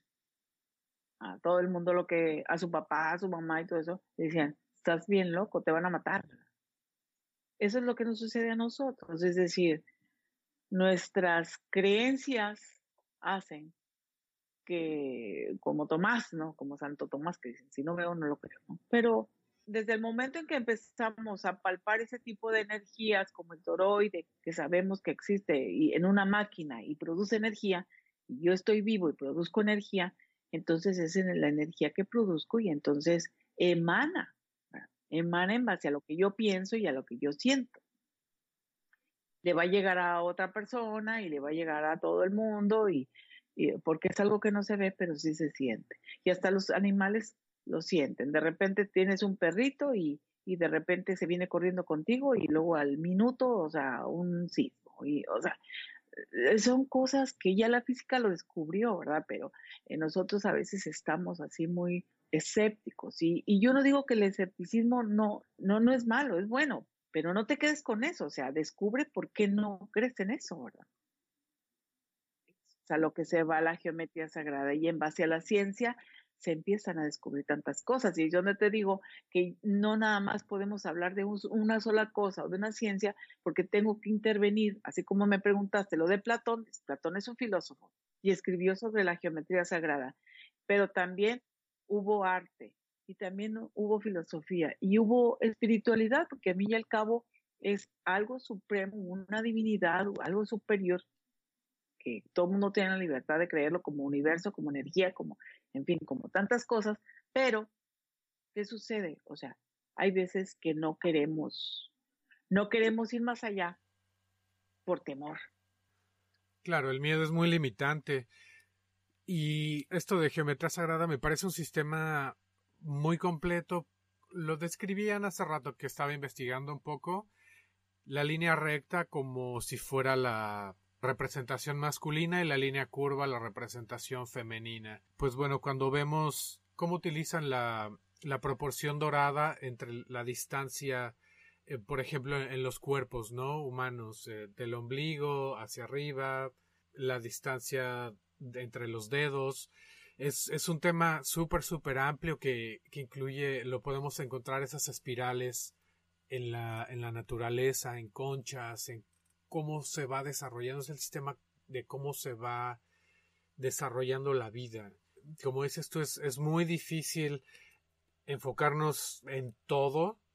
a todo el mundo lo que, a su papá, a su mamá y todo eso, le decían, estás bien loco, te van a matar. Eso es lo que nos sucede a nosotros, es decir, nuestras creencias hacen que, como Tomás, ¿no? Como Santo Tomás, que dicen, si no veo, no lo creo, ¿no? Pero desde el momento en que empezamos a palpar ese tipo de energías, como el toroide, que sabemos que existe y en una máquina y produce energía, y yo estoy vivo y produzco energía, entonces es en la energía que produzco y entonces emana, ¿verdad? Emana en base a lo que yo pienso y a lo que yo siento. Le va a llegar a otra persona y le va a llegar a todo el mundo y porque es algo que no se ve, pero sí se siente. Y hasta los animales lo sienten. De repente tienes un perrito y de repente se viene corriendo contigo y luego al minuto, o sea, un sismo. Y, o sea, son cosas que ya la física lo descubrió, ¿verdad? Pero nosotros a veces estamos así muy escépticos. Y yo no digo que el escepticismo no es malo, es bueno, pero no te quedes con eso, o sea, descubre por qué no crees en eso, ¿verdad? O sea, lo que se va a la geometría sagrada y en base a la ciencia se empiezan a descubrir tantas cosas. Y yo no te digo que no nada más podemos hablar de una sola cosa o de una ciencia, porque tengo que intervenir, así como me preguntaste lo de Platón. Platón es un filósofo y escribió sobre la geometría sagrada, pero también hubo arte y también hubo filosofía y hubo espiritualidad, porque a mí y al cabo es algo supremo, una divinidad, algo superior que todo el mundo tiene la libertad de creerlo como universo, como energía, como, en fin, como tantas cosas, pero ¿qué sucede? O sea, hay veces que no queremos ir más allá por temor. Claro, el miedo es muy limitante. Y esto de geometría sagrada me parece un sistema muy completo. Lo describían hace rato que estaba investigando un poco. La línea recta como si fuera la representación masculina y la línea curva la representación femenina. Pues bueno, cuando vemos cómo utilizan la proporción dorada entre la distancia, por ejemplo, en los cuerpos, ¿no? Humanos, del ombligo hacia arriba, la distancia entre los dedos. Es un tema súper amplio que incluye, lo podemos encontrar esas espirales en la naturaleza, en conchas, en cómo se va desarrollando, es el sistema de cómo se va desarrollando la vida. Como dices tú, es muy difícil enfocarnos en todo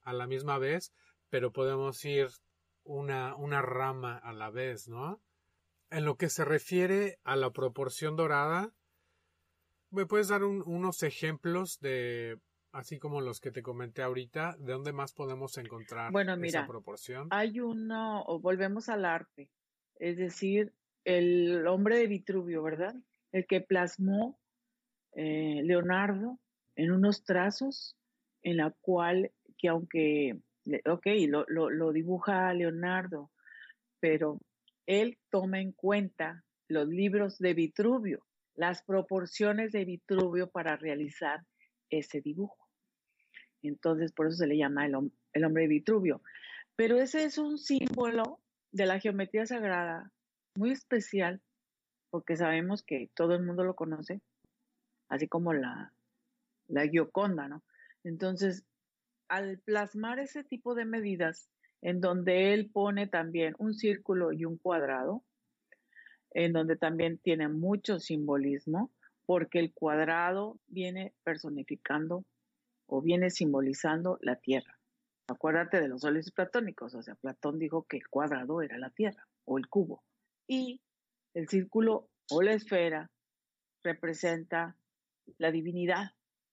a la misma vez, pero podemos ir una rama a la vez, ¿no? En lo que se refiere a la proporción dorada, ¿me puedes dar unos ejemplos de, así como los que te comenté ahorita, de dónde más podemos encontrar Bueno, esa mira, proporción? hay o volvemos al arte, es decir, el hombre de Vitruvio, ¿verdad? El que plasmó Leonardo en unos trazos en la cual, que aunque, ok, lo dibuja Leonardo, pero él toma en cuenta los libros de Vitruvio, las proporciones de Vitruvio para realizar ese dibujo. Entonces, por eso se le llama el hombre de Vitruvio. Pero ese es un símbolo de la geometría sagrada muy especial, porque sabemos que todo el mundo lo conoce, así como la Gioconda, ¿no? Entonces, al plasmar ese tipo de medidas, en donde él pone también un círculo y un cuadrado, en donde también tiene mucho simbolismo, porque el cuadrado viene personificando o viene simbolizando la Tierra. Acuérdate de los sólidos platónicos, o sea, Platón dijo que el cuadrado era la Tierra o el cubo. Y el círculo o la esfera representa la divinidad.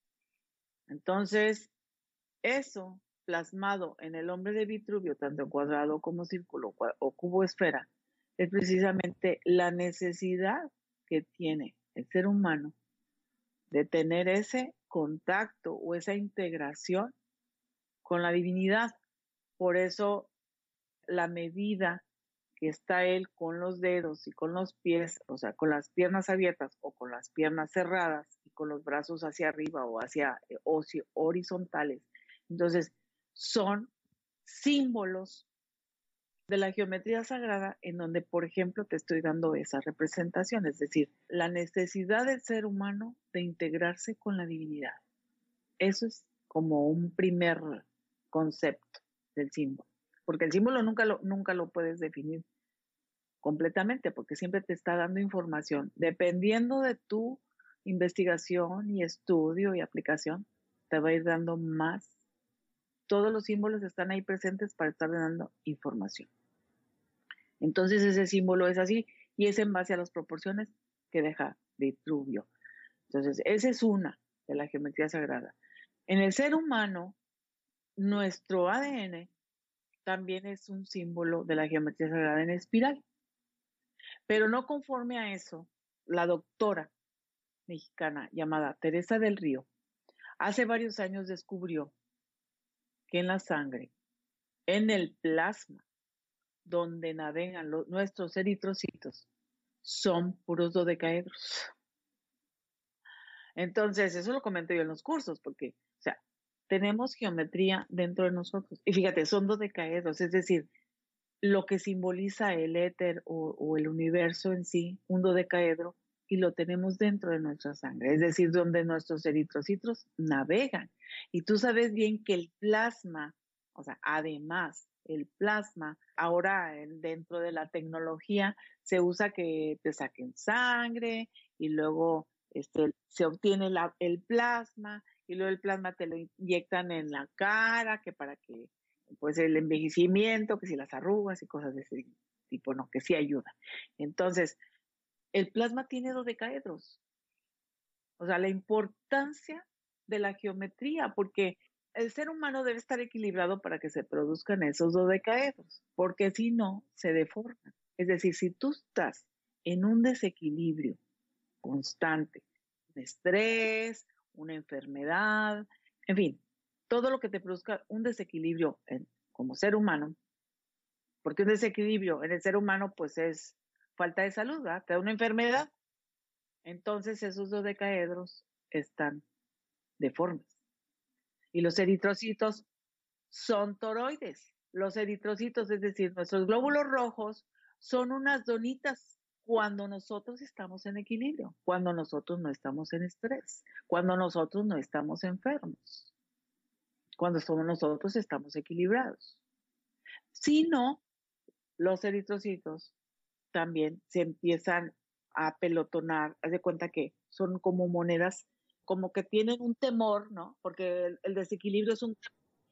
Entonces, eso plasmado en el hombre de Vitruvio, tanto cuadrado como círculo o cubo esfera, es precisamente la necesidad que tiene el ser humano de tener ese contacto o esa integración con la divinidad. Por eso la medida que está él con los dedos y con los pies, o sea, con las piernas abiertas o con las piernas cerradas y con los brazos hacia arriba o hacia horizontales. Entonces, son símbolos de la geometría sagrada en donde, por ejemplo, te estoy dando esa representación, es decir, la necesidad del ser humano de integrarse con la divinidad. Eso es como un primer concepto del símbolo, porque el símbolo nunca lo puedes definir completamente, porque siempre te está dando información. Dependiendo de tu investigación y estudio y aplicación, te va a ir dando más. Todos los símbolos están ahí presentes para estar dando información. Entonces ese símbolo es así y es en base a las proporciones que deja Vitruvio. Entonces, esa es una de la geometría sagrada. En el ser humano, nuestro ADN también es un símbolo de la geometría sagrada en espiral. Pero no conforme a eso, la doctora mexicana llamada Teresa del Río hace varios años descubrió que en la sangre, en el plasma, donde navegan nuestros eritrocitos, son puros dodecaedros. Entonces, eso lo comento yo en los cursos, porque, o sea, tenemos geometría dentro de nosotros. Y fíjate, son dodecaedros, es decir, lo que simboliza el éter o el universo en sí, un dodecaedro, y lo tenemos dentro de nuestra sangre, es decir, donde nuestros eritrocitos navegan. Y tú sabes bien que el plasma, o sea, además, el plasma, ahora dentro de la tecnología, se usa que te saquen sangre y luego se obtiene el plasma y luego el plasma te lo inyectan en la cara, que para que pues el envejecimiento, que si las arrugas y cosas de ese tipo, no, que sí ayuda. Entonces, el plasma tiene dodecaedros. O sea, la importancia de la geometría, porque el ser humano debe estar equilibrado para que se produzcan esos dodecaedros, porque si no, se deforman. Es decir, si tú estás en un desequilibrio constante, un estrés, una enfermedad, en fin, todo lo que te produzca un desequilibrio como ser humano, porque un desequilibrio en el ser humano pues es falta de salud, ¿verdad? Te da una enfermedad, entonces esos dodecaedros están deformes. Y los eritrocitos son toroides. Los eritrocitos, es decir, nuestros glóbulos rojos, son unas donitas cuando nosotros estamos en equilibrio, cuando nosotros no estamos en estrés, cuando nosotros no estamos enfermos, cuando somos nosotros estamos equilibrados. Si no, los eritrocitos también se empiezan a pelotonar. Haz de cuenta que son como monedas, como que tienen un temor, ¿no? Porque el desequilibrio es un temor.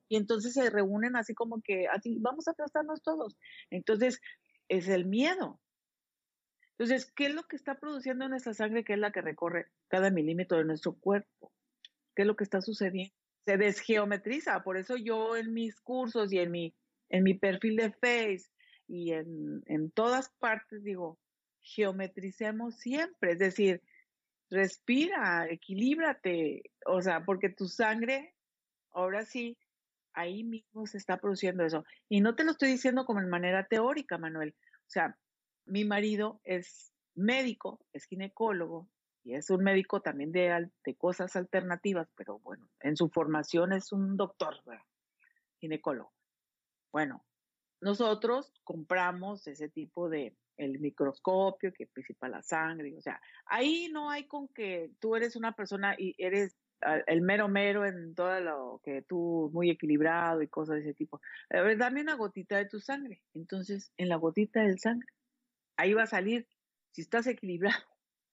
y entonces se reúnen así como que, así, vamos a aplastarnos todos. Entonces, es el miedo. Entonces, ¿qué es lo que está produciendo nuestra sangre, que es la que recorre cada milímetro de nuestro cuerpo? ¿Qué es lo que está sucediendo? Se desgeometriza, por eso yo en mis cursos y en mi perfil de Face y en todas partes digo, geometricemos siempre, es decir, respira, equilíbrate, o sea, porque tu sangre, ahora sí, ahí mismo se está produciendo eso. Y no te lo estoy diciendo como en manera teórica, Manuel. O sea, mi marido es médico, es ginecólogo y es un médico también de cosas alternativas, pero bueno, en su formación es un doctor, ¿verdad? Ginecólogo. Bueno, nosotros compramos ese tipo de el microscopio que participa la sangre, o sea, ahí no hay con que tú eres una persona y eres el mero mero en todo lo que tú muy equilibrado y cosas de ese tipo. A ver, dame una gotita de tu sangre. Entonces, en la gotita de sangre, ahí va a salir si estás equilibrado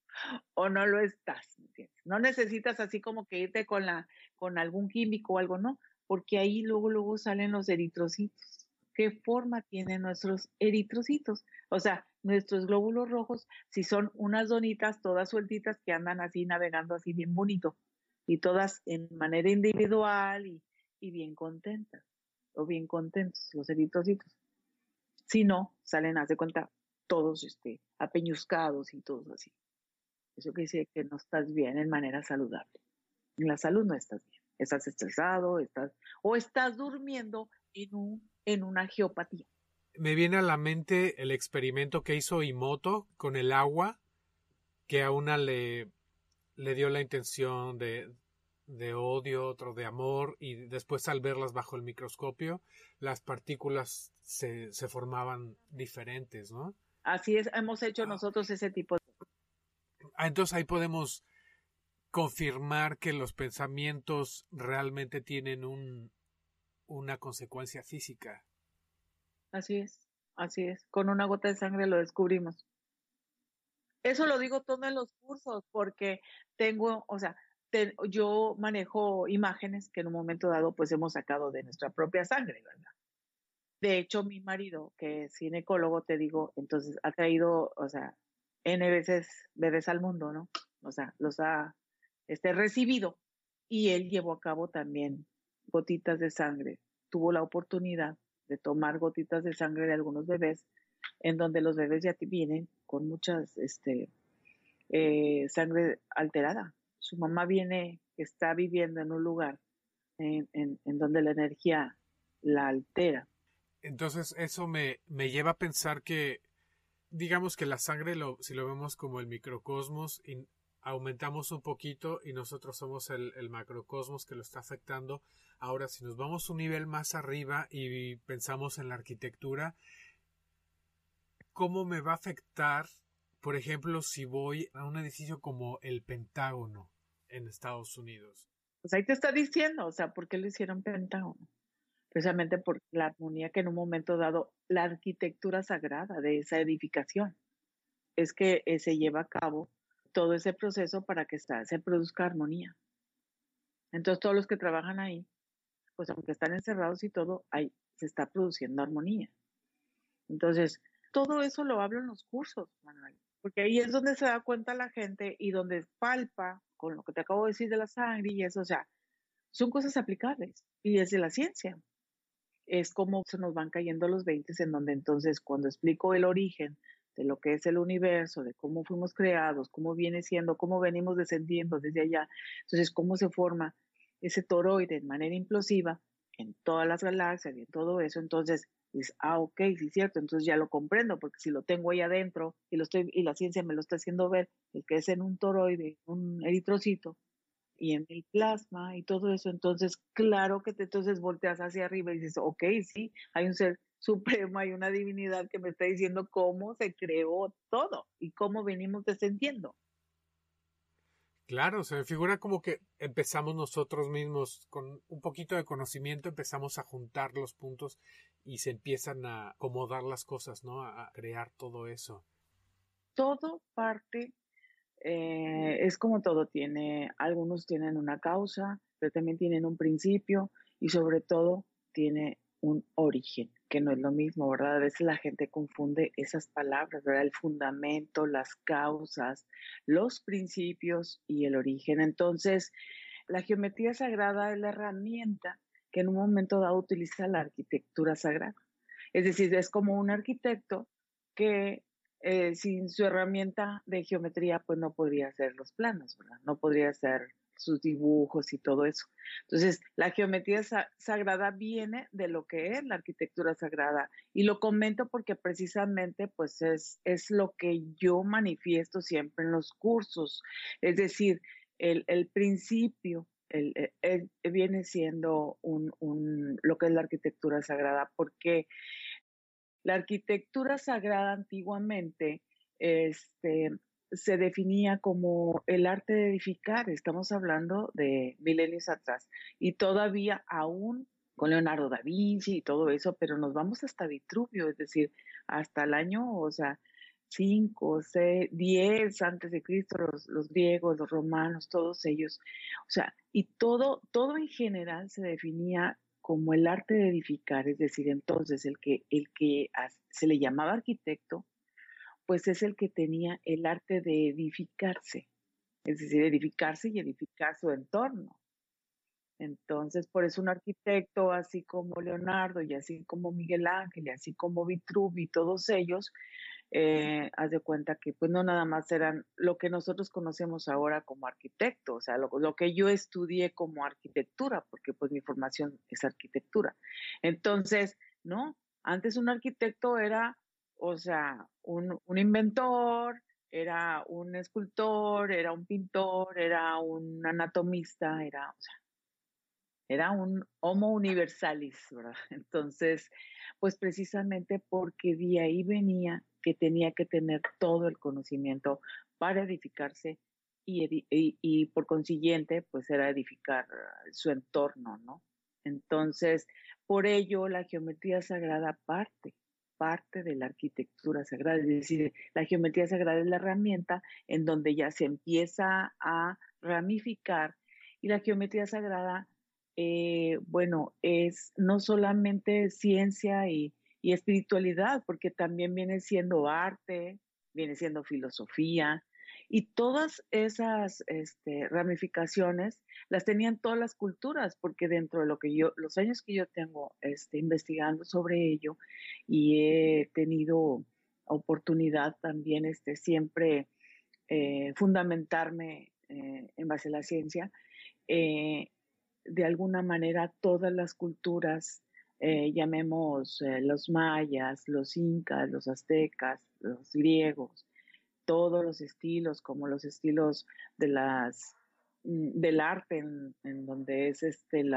o no lo estás, ¿me entiendes? No necesitas así como que irte con algún químico o algo, no, porque ahí luego salen los eritrocitos. ¿Qué forma tienen nuestros eritrocitos? O sea, nuestros glóbulos rojos, si son unas donitas todas sueltitas que andan así navegando así bien bonito y todas en manera individual y bien contentas o bien contentos los eritrocitos. Si no, salen, haz de cuenta, todos apeñuscados y todos así. Eso quiere decir que no estás bien en manera saludable. En la salud no estás bien. Estás estresado, o estás durmiendo en una geopatía. Me viene a la mente el experimento que hizo Imoto con el agua, que a una le dio la intención de odio, otro de amor, y después al verlas bajo el microscopio, las partículas se formaban diferentes, ¿no? Así es, hemos hecho nosotros ese tipo de... Entonces ahí podemos confirmar que los pensamientos realmente tienen una consecuencia física. Así es. Con una gota de sangre lo descubrimos. Eso lo digo todo en los cursos porque tengo, o sea, yo manejo imágenes que en un momento dado pues hemos sacado de nuestra propia sangre, ¿verdad? De hecho, mi marido, que es ginecólogo, te digo, entonces ha traído, o sea, N veces bebés al mundo, ¿no? O sea, los ha recibido. Y él llevó a cabo también gotitas de sangre. Tuvo la oportunidad de tomar gotitas de sangre de algunos bebés, en donde los bebés ya vienen con muchas, sangre alterada. Su mamá está viviendo en un lugar en donde la energía la altera. Entonces eso me lleva a pensar que, digamos que la sangre, si lo vemos como el microcosmos, aumentamos un poquito y nosotros somos el macrocosmos que lo está afectando. Ahora, si nos vamos un nivel más arriba y pensamos en la arquitectura, ¿cómo me va a afectar, por ejemplo, si voy a un edificio como el Pentágono en Estados Unidos? Pues ahí te está diciendo, o sea, ¿por qué lo hicieron Pentágono? Precisamente por la armonía que en un momento dado, la arquitectura sagrada de esa edificación, es que se lleva a cabo todo ese proceso para que se produzca armonía. Entonces todos los que trabajan ahí, pues aunque están encerrados y todo, ahí se está produciendo armonía. Entonces, todo eso lo hablo en los cursos, Manuel, porque ahí es donde se da cuenta la gente y donde palpa con lo que te acabo de decir de la sangre y eso, o sea, son cosas aplicables y es de la ciencia. Es como se nos van cayendo los 20 en donde entonces cuando explico el origen de lo que es el universo, de cómo fuimos creados, cómo viene siendo, cómo venimos descendiendo desde allá, entonces cómo se forma ese toroide de manera implosiva en todas las galaxias y en todo eso, entonces dices, ok, sí es cierto, entonces ya lo comprendo, porque si lo tengo ahí adentro y la ciencia me lo está haciendo ver, el que es en un toroide, un eritrocito, y en el plasma y todo eso, entonces claro que entonces volteas hacia arriba y dices, ok, sí, hay un ser supremo, hay una divinidad que me está diciendo cómo se creó todo y cómo venimos descendiendo. Claro, se me figura como que empezamos nosotros mismos con un poquito de conocimiento, empezamos a juntar los puntos y se empiezan a acomodar las cosas, ¿no? A crear todo eso. Todo parte, es como todo, algunos tienen una causa, pero también tienen un principio y sobre todo tiene un origen, que no es lo mismo, ¿verdad? A veces la gente confunde esas palabras, ¿verdad? El fundamento, las causas, los principios y el origen. Entonces, la geometría sagrada es la herramienta que en un momento dado utiliza la arquitectura sagrada. Es decir, es como un arquitecto que sin su herramienta de geometría, pues no podría hacer los planos, ¿verdad? No podría hacer sus dibujos y todo eso. Entonces, la geometría sagrada viene de lo que es la arquitectura sagrada. Y lo comento porque precisamente, pues es lo que yo manifiesto siempre en los cursos. Es decir, el principio viene siendo lo que es la arquitectura sagrada, porque la arquitectura sagrada antiguamente se definía como el arte de edificar, estamos hablando de milenios atrás, y todavía aún con Leonardo da Vinci y todo eso, pero nos vamos hasta Vitruvio, es decir, hasta el año, o sea, 5, 6, 10 antes de Cristo, los griegos, los romanos, todos ellos, o sea, y todo en general se definía como el arte de edificar, es decir, entonces el que se le llamaba arquitecto, pues es el que tenía el arte de edificarse, es decir, edificarse y edificar su entorno. Entonces, por eso un arquitecto, así como Leonardo y así como Miguel Ángel y así como Vitruvi, todos ellos, haz de cuenta que pues no nada más eran lo que nosotros conocemos ahora como arquitecto, o sea, lo que yo estudié como arquitectura, porque pues mi formación es arquitectura. Entonces, ¿no? Antes un arquitecto era, o sea, un inventor, era un escultor, era un pintor, era un anatomista, era, o sea, era un homo universalis, ¿verdad? Entonces, pues precisamente porque de ahí venía que tenía que tener todo el conocimiento para edificarse y por consiguiente, pues era edificar su entorno, ¿no? Entonces, por ello la geometría sagrada parte de la arquitectura sagrada, es decir, la geometría sagrada es la herramienta en donde ya se empieza a ramificar y la geometría sagrada bueno, es no solamente ciencia y espiritualidad, porque también viene siendo arte, viene siendo filosofía, y todas esas ramificaciones las tenían todas las culturas, porque dentro de los años que yo tengo investigando sobre ello, y he tenido oportunidad también siempre fundamentarme en base a la ciencia, eh, de alguna manera todas las culturas, llamemos los mayas, los incas, los aztecas, los griegos, todos los estilos, como los estilos de del arte, en donde es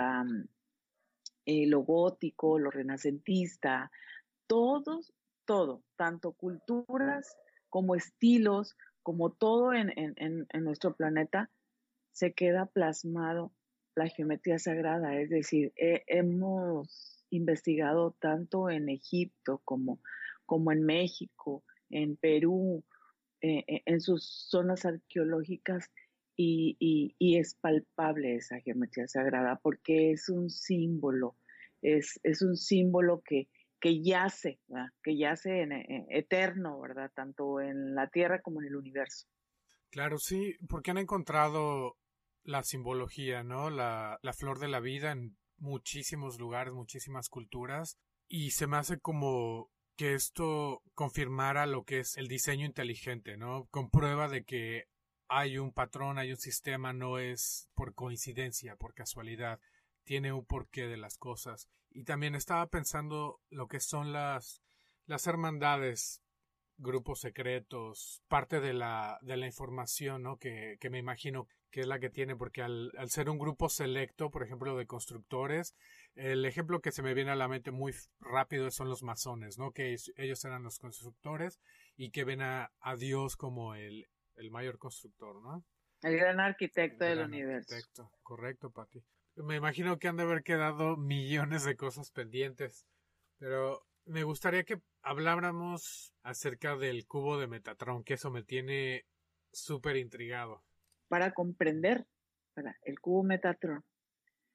lo gótico, lo renacentista, todos, todo, tanto culturas como estilos, como todo en nuestro planeta, se queda plasmado la geometría sagrada, es decir, hemos investigado tanto en Egipto como en México, en Perú, en sus zonas arqueológicas y es palpable esa geometría sagrada porque es un símbolo, es un símbolo que yace, ¿verdad? Que yace en eterno, ¿verdad? Tanto en la Tierra como en el universo. Claro, sí, porque han encontrado la simbología, ¿no? La flor de la vida en muchísimos lugares, muchísimas culturas, y se me hace como que esto confirmara lo que es el diseño inteligente, ¿no? Comprueba de que hay un patrón, hay un sistema, no es por coincidencia, por casualidad, tiene un porqué de las cosas. Y también estaba pensando lo que son las hermandades, grupos secretos, parte de la información, ¿no? Que me imagino que es la que tiene, porque al ser un grupo selecto, por ejemplo, de constructores, el ejemplo que se me viene a la mente muy rápido son los masones, ¿no? Que ellos eran los constructores y que ven a Dios como el mayor constructor, ¿no? El gran arquitecto El del gran universo. arquitecto, correcto, Pati. Me imagino que han de haber quedado millones de cosas pendientes, pero me gustaría que habláramos acerca del cubo de Metatron, que eso me tiene súper intrigado. Para comprender, ¿verdad? El cubo Metatron,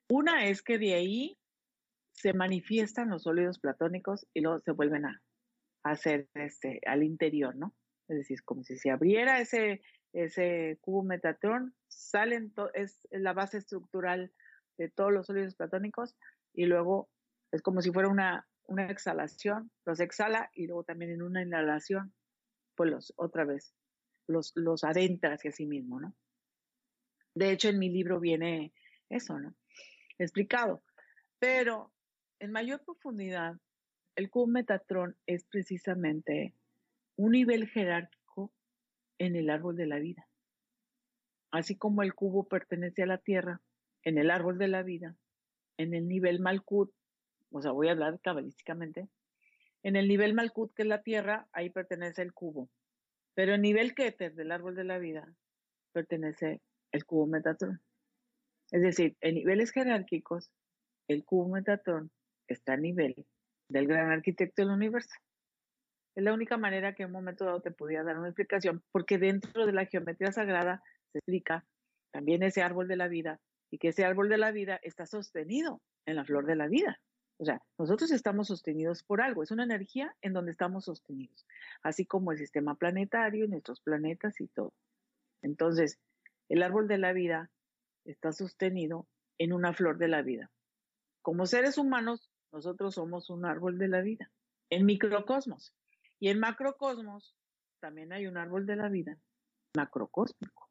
Una es que de ahí se manifiestan los sólidos platónicos y luego se vuelven a hacer al interior, ¿no? Es decir, como si se abriera ese cubo Metatrón, es la base estructural de todos los sólidos platónicos y luego es como si fuera una exhalación, los exhala y luego también en una inhalación, pues otra vez los adentra hacia sí mismo, ¿no? De hecho, en mi libro viene eso, ¿no? Explicado. Pero en mayor profundidad, el cubo Metatrón es precisamente un nivel jerárquico en el árbol de la vida. Así como el cubo pertenece a la Tierra, en el árbol de la vida, en el nivel Malkut, o sea, voy a hablar cabalísticamente, en el nivel Malkut, que es la Tierra, ahí pertenece el cubo. Pero en nivel Keter del árbol de la vida, pertenece el cubo Metatrón. Es decir, en niveles jerárquicos, el cubo Metatrón está a nivel del gran arquitecto del universo. Es la única manera que en un momento dado te podía dar una explicación, porque dentro de la geometría sagrada se explica también ese árbol de la vida y que ese árbol de la vida está sostenido en la flor de la vida. O sea, nosotros estamos sostenidos por algo, es una energía en donde estamos sostenidos, así como el sistema planetario, nuestros planetas y todo. Entonces, el árbol de la vida está sostenido en una flor de la vida. Como seres humanos, nosotros somos un árbol de la vida, en microcosmos. Y en macrocosmos también hay un árbol de la vida macrocósmico.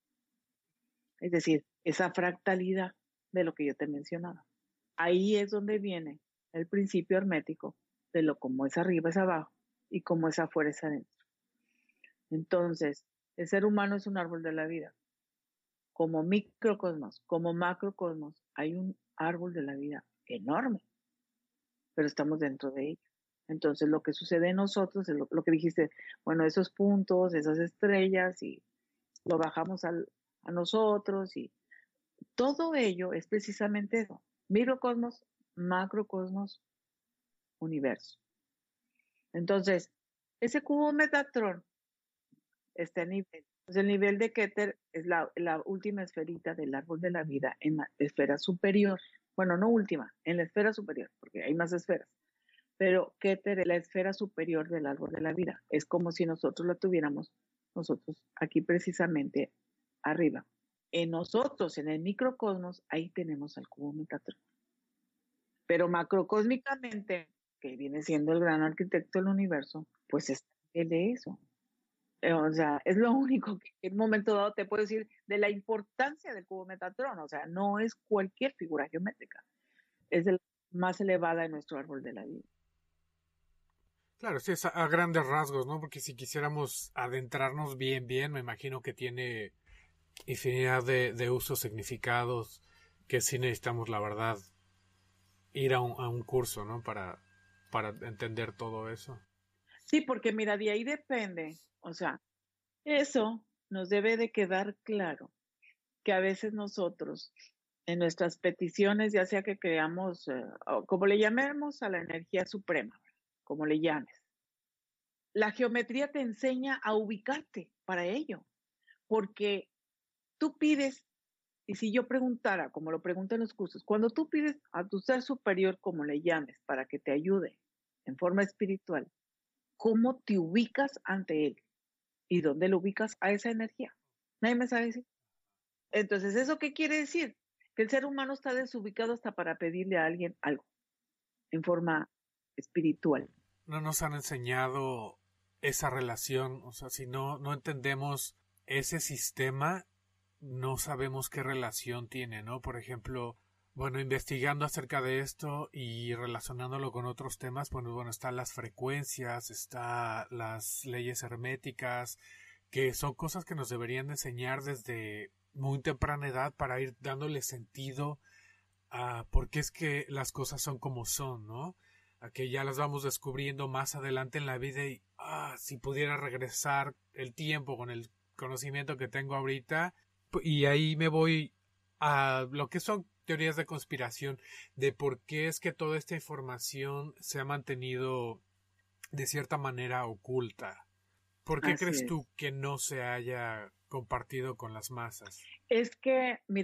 Es decir, esa fractalidad de lo que yo te mencionaba. Ahí es donde viene el principio hermético de lo como es arriba es abajo y como es afuera es adentro. Entonces, el ser humano es un árbol de la vida. Como microcosmos, como macrocosmos, hay un árbol de la vida enorme, pero estamos dentro de ello. Entonces, lo que sucede en nosotros es lo que dijiste, bueno, esos puntos, esas estrellas, y lo bajamos a nosotros, y todo ello es precisamente eso, microcosmos, macrocosmos, universo. Entonces, ese cubo Metatron está a nivel. Pues el nivel de Keter es la última esferita del árbol de la vida en la esfera superior. Bueno, no última, en la esfera superior, porque hay más esferas. Pero Keter es la esfera superior del árbol de la vida. Es como si nosotros la tuviéramos, nosotros aquí precisamente arriba. En nosotros, en el microcosmos, ahí tenemos al cubo Metatron. Pero macrocósmicamente, que viene siendo el gran arquitecto del universo, pues es el de eso. O sea, es lo único que en un momento dado te puedo decir de la importancia del cubo Metatron. O sea, no es cualquier figura geométrica. Es la más elevada de nuestro árbol de la vida. Claro, sí, es a grandes rasgos, ¿no? Porque si quisiéramos adentrarnos bien, bien, me imagino que tiene infinidad de usos, significados, que sí necesitamos, la verdad, ir a un curso, ¿no? Para entender todo eso. Sí, porque mira, de ahí depende. O sea, eso nos debe de quedar claro que a veces nosotros, en nuestras peticiones, ya sea que creamos, como le llamemos a la energía suprema, como le llames, la geometría te enseña a ubicarte para ello, porque tú pides, y si yo preguntara, como lo pregunto en los cursos, cuando tú pides a tu ser superior, como le llames, para que te ayude en forma espiritual, ¿cómo te ubicas ante él? ¿Y dónde lo ubicas a esa energía? Nadie me sabe decir. Entonces, ¿eso qué quiere decir? Que el ser humano está desubicado hasta para pedirle a alguien algo en forma espiritual. No nos han enseñado esa relación, o sea, si no entendemos ese sistema, no sabemos qué relación tiene, ¿no? Por ejemplo, bueno, investigando acerca de esto y relacionándolo con otros temas, bueno, están las frecuencias, están las leyes herméticas, que son cosas que nos deberían enseñar desde muy temprana edad para ir dándole sentido a por qué es que las cosas son como son, ¿no? A que ya las vamos descubriendo más adelante en la vida y, si pudiera regresar el tiempo con el conocimiento que tengo ahorita, y ahí me voy a lo que son teorías de conspiración de por qué es que toda esta información se ha mantenido de cierta manera oculta. ¿Por qué Así crees es. tú que no se haya compartido con las masas? Es que, mira,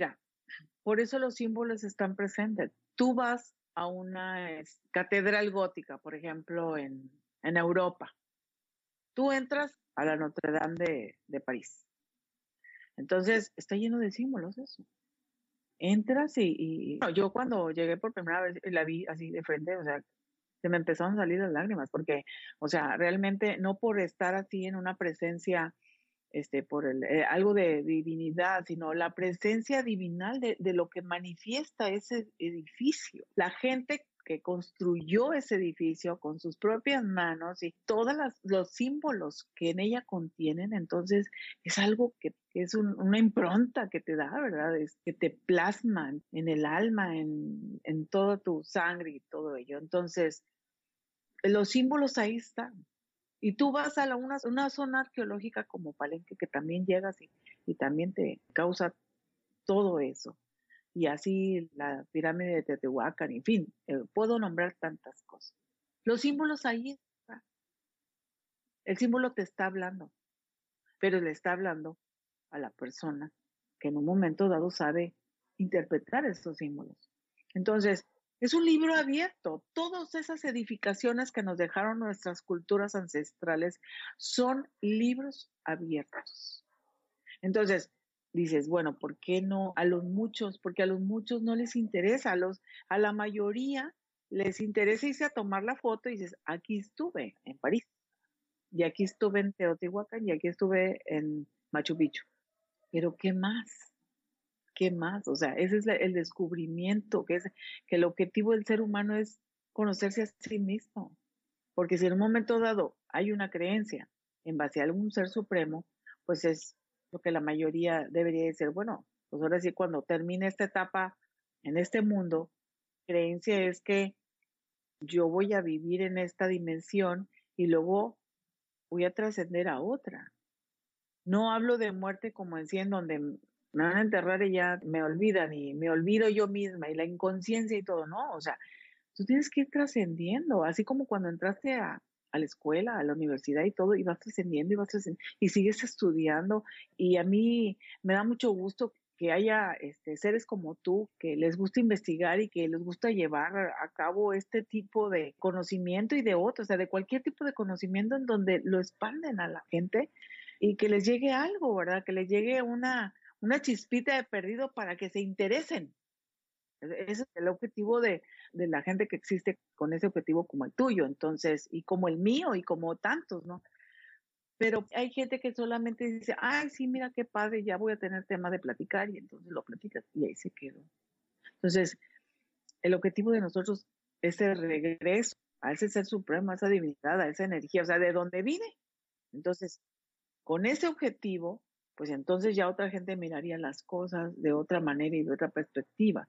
Por eso los símbolos están presentes. Tú vas a una catedral gótica, por ejemplo, en Europa. Tú entras a la Notre Dame de París. Entonces, está lleno de símbolos eso. Entras bueno, yo cuando llegué por primera vez la vi así de frente, o sea, se me empezaron a salir las lágrimas, porque, o sea, realmente no por estar así en una presencia, por algo de divinidad, sino la presencia divinal de lo que manifiesta ese edificio. La gente que construyó ese edificio con sus propias manos y todos los símbolos que en ella contienen, entonces es algo que es una impronta que te da, ¿verdad? Que te plasman en el alma, en toda tu sangre y todo ello. Entonces, los símbolos ahí están. Y tú vas a una zona arqueológica como Palenque, que también llegas y también te causa todo eso. Y así la pirámide de Teotihuacán, en fin, puedo nombrar tantas cosas. Los símbolos ahí están. El símbolo te está hablando, pero le está hablando a la persona que en un momento dado sabe interpretar esos símbolos. Entonces, es un libro abierto. Todas esas edificaciones que nos dejaron nuestras culturas ancestrales son libros abiertos. Entonces, dices, bueno, ¿por qué no a los muchos? Porque a los muchos no les interesa, a la mayoría les interesa irse a tomar la foto y dices, aquí estuve en París, y aquí estuve en Teotihuacán, y aquí estuve en Machu Picchu. Pero ¿qué más? ¿Qué más? O sea, ese es el descubrimiento, que el objetivo del ser humano es conocerse a sí mismo. Porque si en un momento dado hay una creencia en base a algún ser supremo, pues es lo que la mayoría debería decir. Bueno, pues ahora sí, cuando termine esta etapa en este mundo, creencia es que yo voy a vivir en esta dimensión y luego voy a trascender a otra. No hablo de muerte como en sí, en donde me van a enterrar y ya me olvidan y me olvido yo misma y la inconsciencia y todo, ¿no? O sea, tú tienes que ir trascendiendo, así como cuando entraste a la escuela, a la universidad y todo, y vas trascendiendo y sigues estudiando. Y a mí me da mucho gusto que haya seres como tú que les gusta investigar y que les gusta llevar a cabo este tipo de conocimiento y de otros, o sea, de cualquier tipo de conocimiento en donde lo expanden a la gente y que les llegue algo, ¿verdad? Que les llegue una chispita de perdido para que se interesen. Ese es el objetivo de la gente que existe con ese objetivo como el tuyo, entonces, y como el mío y como tantos, ¿no? Pero hay gente que solamente dice, ay, sí, mira qué padre, ya voy a tener tema de platicar, y entonces lo platicas y ahí se quedó. Entonces, el objetivo de nosotros es el regreso a ese ser supremo, a esa divinidad, a esa energía, o sea, ¿de dónde vine? Entonces, con ese objetivo, pues entonces ya otra gente miraría las cosas de otra manera y de otra perspectiva.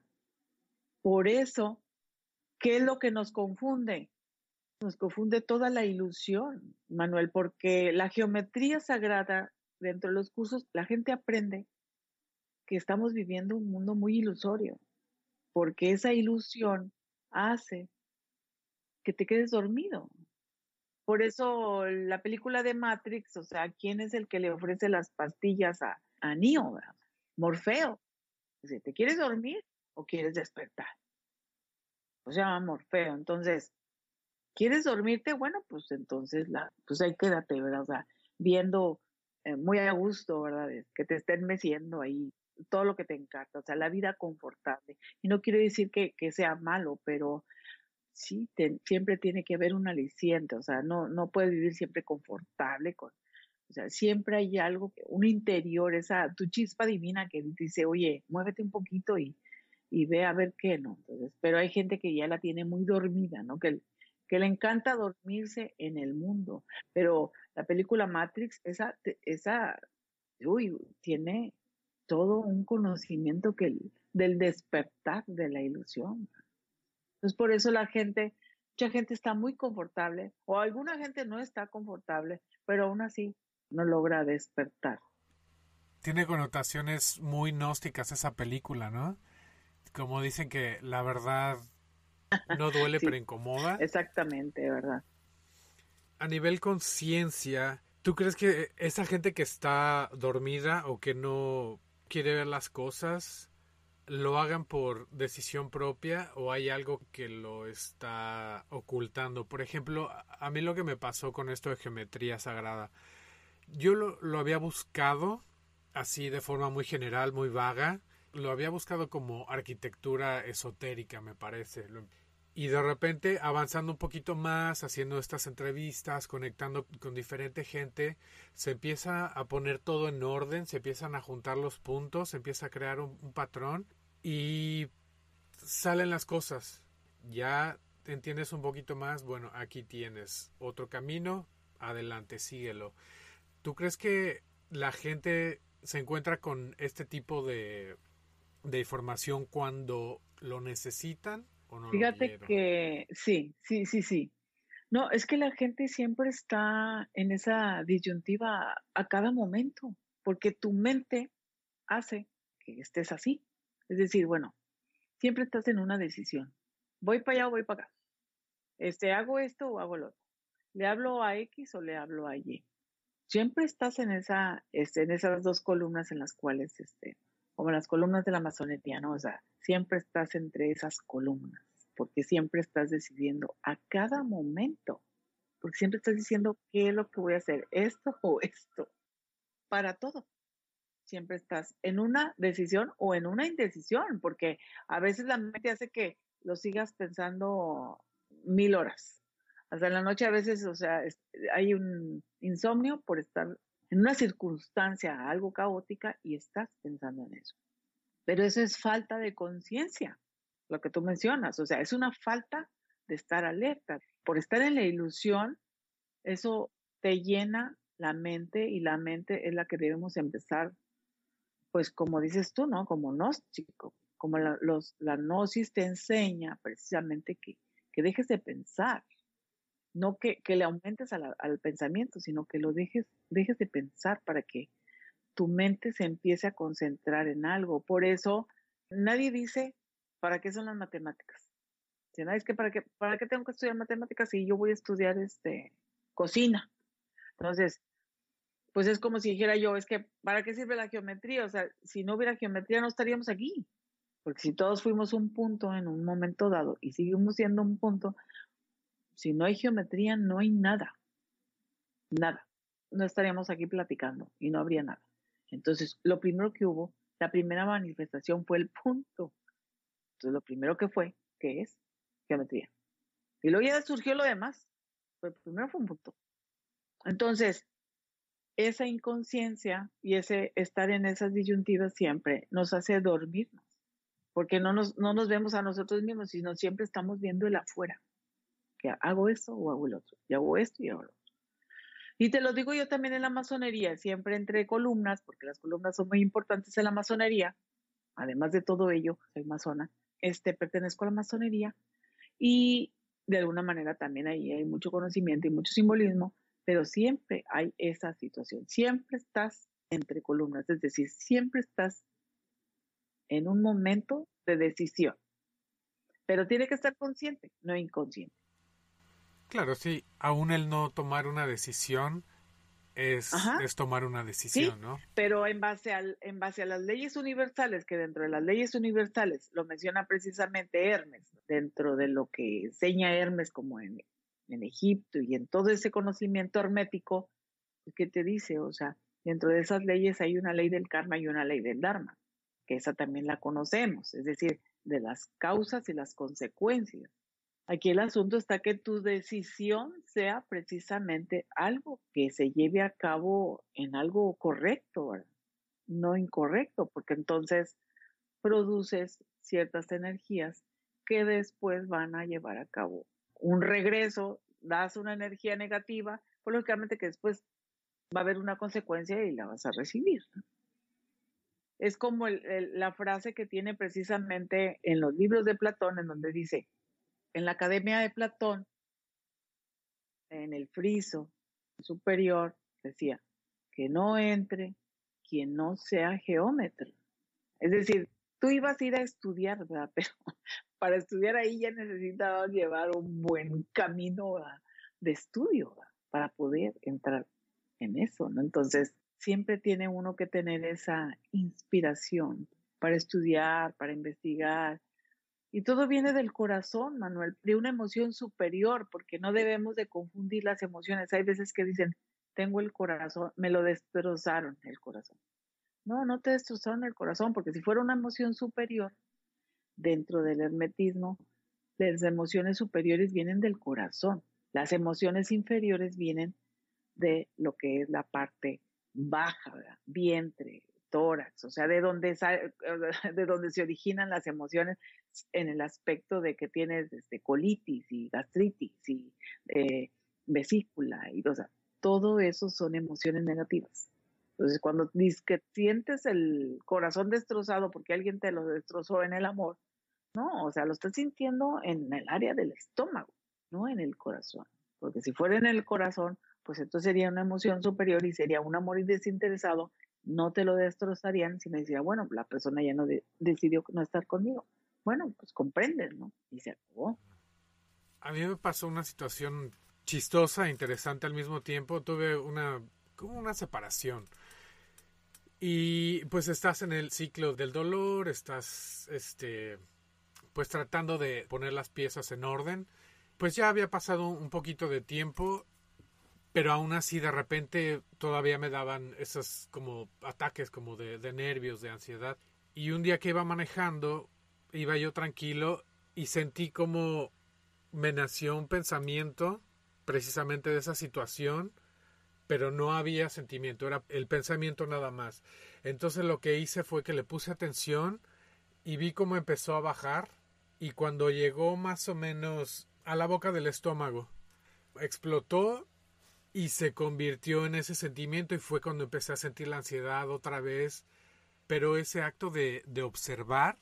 Por eso, ¿qué es lo que nos confunde? Nos confunde toda la ilusión, Manuel, porque la geometría sagrada, dentro de los cursos, la gente aprende que estamos viviendo un mundo muy ilusorio, porque esa ilusión hace que te quedes dormido. Por eso la película de Matrix, o sea, ¿quién es el que le ofrece las pastillas a Neo? ¿Verdad? Morfeo. Dice, ¿te quieres dormir o quieres despertar? O sea, Morfeo. Entonces, ¿quieres dormirte? Bueno, pues entonces, pues ahí quédate, ¿verdad? O sea, viendo muy a gusto, ¿verdad? Que te estén meciendo ahí todo lo que te encanta, o sea, la vida confortable. Y no quiero decir que sea malo, pero sí, siempre tiene que haber un aliciente, o sea, no puedes vivir siempre confortable, o sea, siempre hay algo, un interior, tu chispa divina que dice, oye, muévete un poquito y ve a ver qué, ¿no? Entonces, pero hay gente que ya la tiene muy dormida, ¿no? Que le encanta dormirse en el mundo. Pero la película Matrix, uy, tiene todo un conocimiento del despertar de la ilusión. Entonces, por eso mucha gente está muy confortable, o alguna gente no está confortable, pero aún así no logra despertar. Tiene connotaciones muy gnósticas esa película, ¿no? Como dicen que la verdad no duele pero Sí, incomoda. exactamente, ¿verdad? A nivel conciencia, ¿tú crees que esa gente que está dormida o que no quiere ver las cosas, lo hagan por decisión propia o hay algo que lo está ocultando. Por ejemplo, a mí lo que me pasó con esto de geometría sagrada, yo lo había buscado así de forma muy general, muy vaga, lo había buscado como arquitectura esotérica, me parece. Y de repente, avanzando un poquito más, haciendo estas entrevistas, conectando con diferente gente, se empieza a poner todo en orden, se empiezan a juntar los puntos, se empieza a crear un patrón y salen las cosas. Ya te entiendes un poquito más, bueno, aquí tienes otro camino, adelante, síguelo. ¿Tú crees que la gente se encuentra con este tipo de información cuando lo necesitan o no lo Fíjate vieron? que sí, sí, sí, sí. No, es que la gente siempre está en esa disyuntiva a cada momento, porque tu mente hace que estés así. Es decir, bueno, siempre estás en una decisión. Voy para allá o voy para acá. Hago esto o hago lo otro. ¿Le hablo a X o le hablo a Y? Siempre estás en esas dos columnas en las cuales, como las columnas de la masonería, ¿no? O sea, siempre estás entre esas columnas, porque siempre estás decidiendo a cada momento, porque siempre estás diciendo qué es lo que voy a hacer, esto o esto, para todo. Siempre estás en una decisión o en una indecisión, porque a veces la mente hace que lo sigas pensando 1000 horas. Hasta en la noche a veces, o sea, hay un insomnio por estar en una circunstancia algo caótica y estás pensando en eso. Pero eso es falta de conciencia, lo que tú mencionas, o sea, es una falta de estar alerta. Por estar en la ilusión, eso te llena la mente y la mente es la que debemos empezar, pues como dices tú, ¿no? Como gnóstico, como la gnosis te enseña precisamente que dejes de pensar, no que le aumentes al pensamiento, sino que dejes de pensar para que tu mente se empiece a concentrar en algo. Por eso nadie dice, ¿para qué son las matemáticas? Si nadie es que ¿para qué tengo que estudiar matemáticas si yo voy a estudiar cocina? Entonces, pues es como si dijera yo, es que ¿para qué sirve la geometría? O sea, si no hubiera geometría no estaríamos aquí. Porque si todos fuimos un punto en un momento dado y seguimos siendo un punto, si no hay geometría no hay nada, nada. No estaríamos aquí platicando y no habría nada. Entonces, lo primero que hubo, la primera manifestación fue el punto. Entonces, lo primero que fue, ¿qué es? Geometría. Y luego ya surgió lo demás. Pero primero fue un punto. Entonces, esa inconsciencia y ese estar en esas disyuntivas siempre nos hace dormirnos, porque no nos vemos a nosotros mismos, sino siempre estamos viendo el afuera, que hago esto o hago el otro, y hago esto y hago lo otro. Y te lo digo yo también en la masonería, siempre entre columnas, porque las columnas son muy importantes en la masonería, además de todo ello, soy masona, pertenezco a la masonería y de alguna manera también ahí hay mucho conocimiento y mucho simbolismo, pero siempre hay esa situación, siempre estás entre columnas, es decir, siempre estás en un momento de decisión, pero tiene que estar consciente, no inconsciente. Claro, sí, aún el no tomar una decisión Ajá, es tomar una sí, decisión, ¿no? pero en base a las leyes universales, que dentro de las leyes universales lo menciona precisamente Hermes, dentro de lo que enseña Hermes como en Egipto y en todo ese conocimiento hermético, ¿qué te dice? O sea, dentro de esas leyes hay una ley del karma y una ley del dharma, que esa también la conocemos, es decir, de las causas y las consecuencias. Aquí el asunto está que tu decisión sea precisamente algo que se lleve a cabo en algo correcto, ¿verdad? No incorrecto, porque entonces produces ciertas energías que después van a llevar a cabo un regreso, das una energía negativa, pues lógicamente que después va a haber una consecuencia y la vas a recibir, ¿no? Es como la frase que tiene precisamente en los libros de Platón, en donde dice, en la Academia de Platón, en el friso superior, decía, que no entre quien no sea geómetra. Es decir, tú ibas a ir a estudiar, ¿verdad? Pero para estudiar ahí ya necesitabas llevar un buen camino de estudio, ¿verdad? Para poder entrar en eso, ¿no? Entonces, siempre tiene uno que tener esa inspiración para estudiar, para investigar. Y todo viene del corazón, Manuel, de una emoción superior, porque no debemos de confundir las emociones. Hay veces que dicen, tengo el corazón, me lo destrozaron el corazón. No, no te destrozaron el corazón, porque si fuera una emoción superior, dentro del hermetismo, las emociones superiores vienen del corazón. Las emociones inferiores vienen de lo que es la parte baja, ¿verdad? Vientre, tórax, o sea, de donde se originan las emociones en el aspecto de que tienes colitis y gastritis y eh, vesícula, y o sea, todo eso son emociones negativas. Entonces, cuando dices que sientes el corazón destrozado porque alguien te lo destrozó en el amor, no, o sea, lo estás sintiendo en el área del estómago, no en el corazón. Porque si fuera en el corazón, pues entonces sería una emoción superior y sería un amor desinteresado, no te lo destrozarían, sino decía, bueno, la persona ya no decidió no estar conmigo. Bueno, pues comprendes, ¿no? Y se acabó. A mí me pasó una situación chistosa e interesante al mismo tiempo. Tuve como una separación. Y pues estás en el ciclo del dolor, estás pues tratando de poner las piezas en orden. Pues ya había pasado un poquito de tiempo, pero aún así de repente todavía me daban esos como ataques como de nervios, de ansiedad. Y un día que iba manejando, iba yo tranquilo y sentí como me nació un pensamiento precisamente de esa situación, pero no había sentimiento, era el pensamiento nada más. Entonces lo que hice fue que le puse atención y vi cómo empezó a bajar, y cuando llegó más o menos a la boca del estómago, explotó y se convirtió en ese sentimiento, y fue cuando empecé a sentir la ansiedad otra vez. Pero ese acto de observar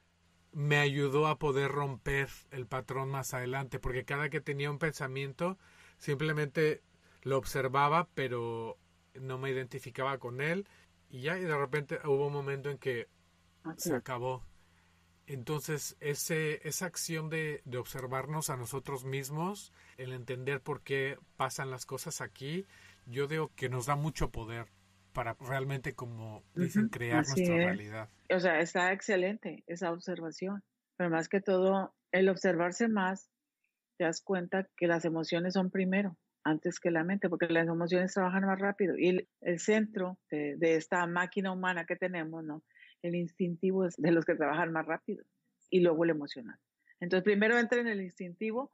me ayudó a poder romper el patrón más adelante, porque cada que tenía un pensamiento simplemente lo observaba, pero no me identificaba con él, y ya, y de repente hubo un momento en que Así se es. acabó. Entonces, esa acción de observarnos a nosotros mismos, el entender por qué pasan las cosas aquí, yo digo que nos da mucho poder para realmente, como dicen, Ujú, crear así nuestra es. realidad. O sea, está excelente esa observación. Pero más que todo, el observarse más, te das cuenta que las emociones son primero, antes que la mente, porque las emociones trabajan más rápido. Y el centro de esta máquina humana que tenemos, ¿no? El instintivo es de los que trabajan más rápido. Y luego el emocional. Entonces, primero entra en el instintivo,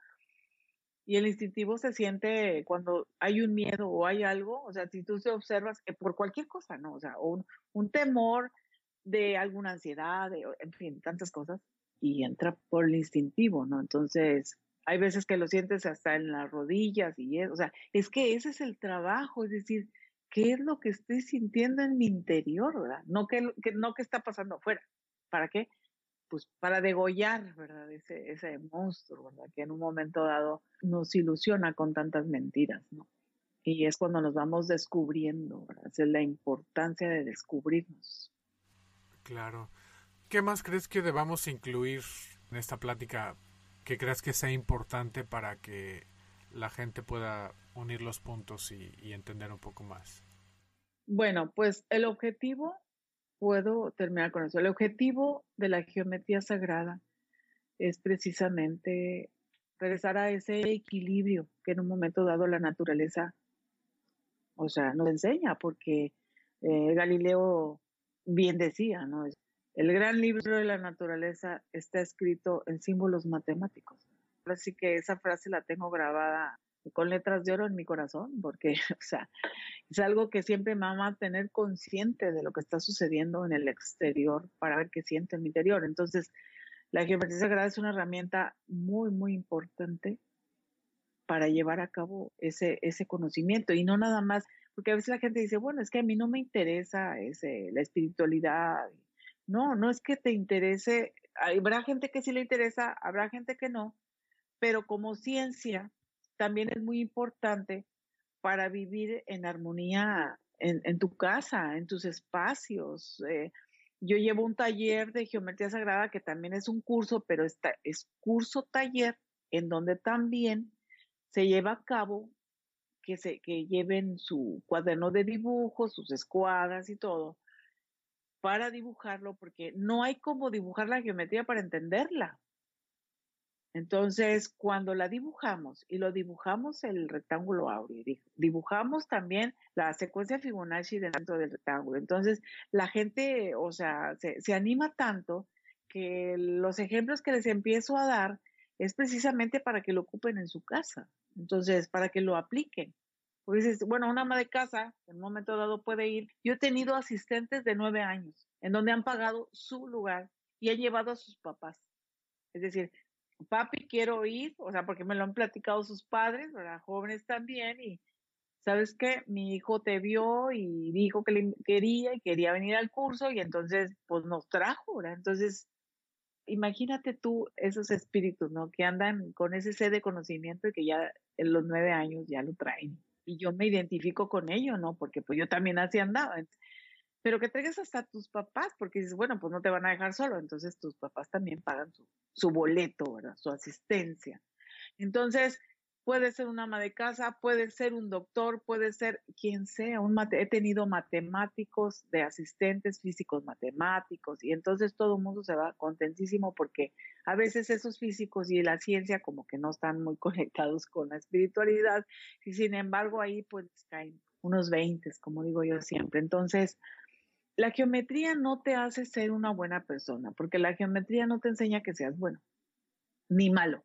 y el instintivo se siente cuando hay un miedo o hay algo, o sea, si tú te observas por cualquier cosa, ¿no? O sea, un temor de alguna ansiedad, en fin, tantas cosas, y entra por el instintivo, ¿no? Entonces, hay veces que lo sientes hasta en las rodillas o sea, es que ese es el trabajo, es decir, ¿qué es lo que estoy sintiendo en mi interior, verdad? No que está pasando afuera. ¿Para qué? Pues para degollar, ¿verdad? Ese monstruo, ¿verdad? Que en un momento dado nos ilusiona con tantas mentiras, ¿no? Y es cuando nos vamos descubriendo, ¿verdad? Esa es la importancia de descubrirnos. Claro. ¿Qué más crees que debamos incluir en esta plática que creas que sea importante para que la gente pueda unir los puntos y entender un poco más? Bueno, pues el objetivo, puedo terminar con eso, el objetivo de la geometría sagrada es precisamente regresar a ese equilibrio que en un momento dado la naturaleza, o sea, nos enseña, porque Galileo bien decía, ¿no? El gran libro de la naturaleza está escrito en símbolos matemáticos. Así que esa frase la tengo grabada con letras de oro en mi corazón, porque, o sea, es algo que siempre me va a mantener consciente de lo que está sucediendo en el exterior para ver qué siento en mi interior. Entonces, la geometría sagrada es una herramienta muy, muy importante para llevar a cabo ese conocimiento, y no nada más, porque a veces la gente dice, bueno, es que a mí no me interesa la espiritualidad. No, no es que te interese, habrá gente que sí le interesa, habrá gente que no, pero como ciencia también es muy importante para vivir en armonía en tu casa, en tus espacios. Yo llevo un taller de geometría sagrada que también es un curso, pero es curso taller en donde también se lleva a cabo que lleven su cuaderno de dibujos, sus escuadras y todo, para dibujarlo, porque no hay como dibujar la geometría para entenderla. Entonces, cuando la dibujamos y lo dibujamos el rectángulo áureo, dibujamos también la secuencia Fibonacci dentro del rectángulo. Entonces, la gente, o sea, se anima tanto que los ejemplos que les empiezo a dar es precisamente para que lo ocupen en su casa. Entonces, para que lo apliquen. Porque dices, bueno, una ama de casa en un momento dado puede ir. Yo he tenido asistentes de 9 años en donde han pagado su lugar y han llevado a sus papás. Es decir, papi, quiero ir, o sea, porque me lo han platicado sus padres, ¿verdad? Jóvenes también, y ¿sabes qué? Mi hijo te vio y dijo que le quería y quería venir al curso y entonces, pues nos trajo, ¿verdad? Entonces, imagínate tú esos espíritus, ¿no? Que andan con ese sed de conocimiento y que ya en los 9 años ya lo traen. Y yo me identifico con ello, ¿no? Porque pues yo también así andaba. Pero que traigas hasta tus papás, porque dices, bueno, pues no te van a dejar solo, entonces tus papás también pagan su boleto, ¿verdad? Su asistencia. Entonces, puede ser una ama de casa, puede ser un doctor, puede ser quien sea. He tenido matemáticos de asistentes, físicos matemáticos, y entonces todo el mundo se va contentísimo porque a veces esos físicos y la ciencia como que no están muy conectados con la espiritualidad, y sin embargo ahí pues caen unos 20, como digo yo siempre. Entonces, la geometría no te hace ser una buena persona, porque la geometría no te enseña que seas bueno, ni malo,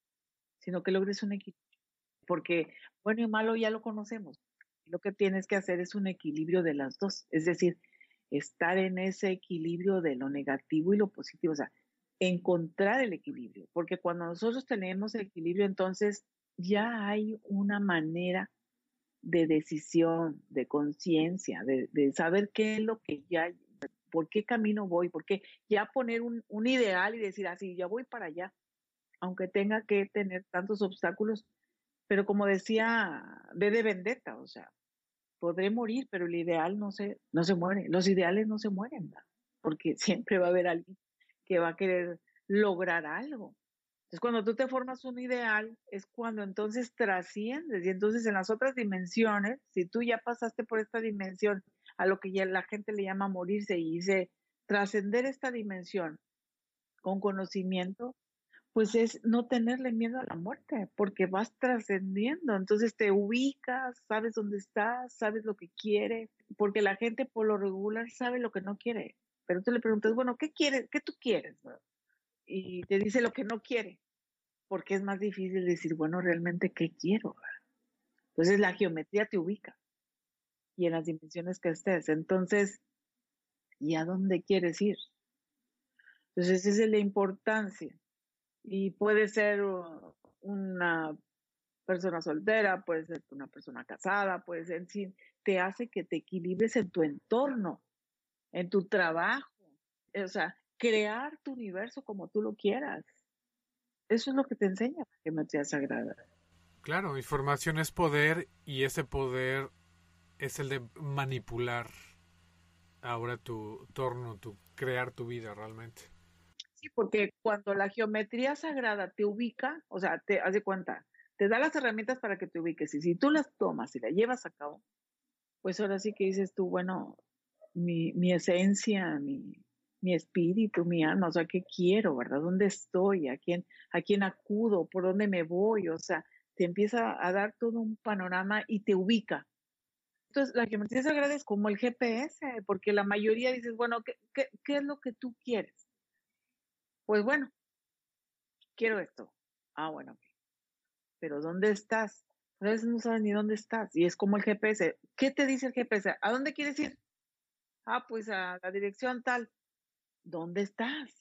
sino que logres un equilibrio, porque bueno y malo ya lo conocemos. Lo que tienes que hacer es un equilibrio de las dos, es decir, estar en ese equilibrio de lo negativo y lo positivo, o sea, encontrar el equilibrio, porque cuando nosotros tenemos el equilibrio, entonces ya hay una manera de decisión, de conciencia, de saber qué es lo que ya, por qué camino voy, porque ya poner un ideal y decir así, ya voy para allá, aunque tenga que tener tantos obstáculos, pero como decía V de Vendetta, o sea, podré morir, pero el ideal no se muere, los ideales no se mueren, ¿verdad? Porque siempre va a haber alguien que va a querer lograr algo. Entonces, cuando tú te formas un ideal, es cuando entonces trasciendes y entonces en las otras dimensiones, si tú ya pasaste por esta dimensión, a lo que ya la gente le llama morirse y dice trascender esta dimensión con conocimiento, pues es no tenerle miedo a la muerte, porque vas trascendiendo, entonces te ubicas, sabes dónde estás, sabes lo que quieres, porque la gente por lo regular sabe lo que no quiere, pero tú le preguntas, bueno, ¿qué quieres? ¿Qué tú quieres? Y te dice lo que no quiere, porque es más difícil decir, bueno, realmente, ¿qué quiero? Entonces la geometría te ubica y en las dimensiones que estés, entonces, ¿y a dónde quieres ir? Entonces esa es la importancia. Y puede ser una persona soltera, puede ser una persona casada, puede ser, en fin, te hace que te equilibres en tu entorno, en tu trabajo, o sea, crear tu universo como tú lo quieras. Eso es lo que te enseña la geometría sagrada. Claro, información es poder y ese poder es el de manipular ahora tu torno, tu crear tu vida realmente. Sí, porque cuando la geometría sagrada te ubica, o sea, te hace cuenta, te da las herramientas para que te ubiques y si tú las tomas y las llevas a cabo, pues ahora sí que dices tú, bueno, mi esencia, mi espíritu, mi alma, o sea, ¿qué quiero, verdad? ¿Dónde estoy? ¿A quién acudo? ¿Por dónde me voy? O sea, te empieza a dar todo un panorama y te ubica. Entonces, la geometría sagrada es como el GPS, porque la mayoría dices, bueno, ¿qué es lo que tú quieres? Pues bueno, quiero esto. Ah, bueno, ok. Pero ¿dónde estás? A veces no sabes ni dónde estás. Y es como el GPS. ¿Qué te dice el GPS? ¿A dónde quieres ir? Ah, pues a la dirección tal. ¿Dónde estás?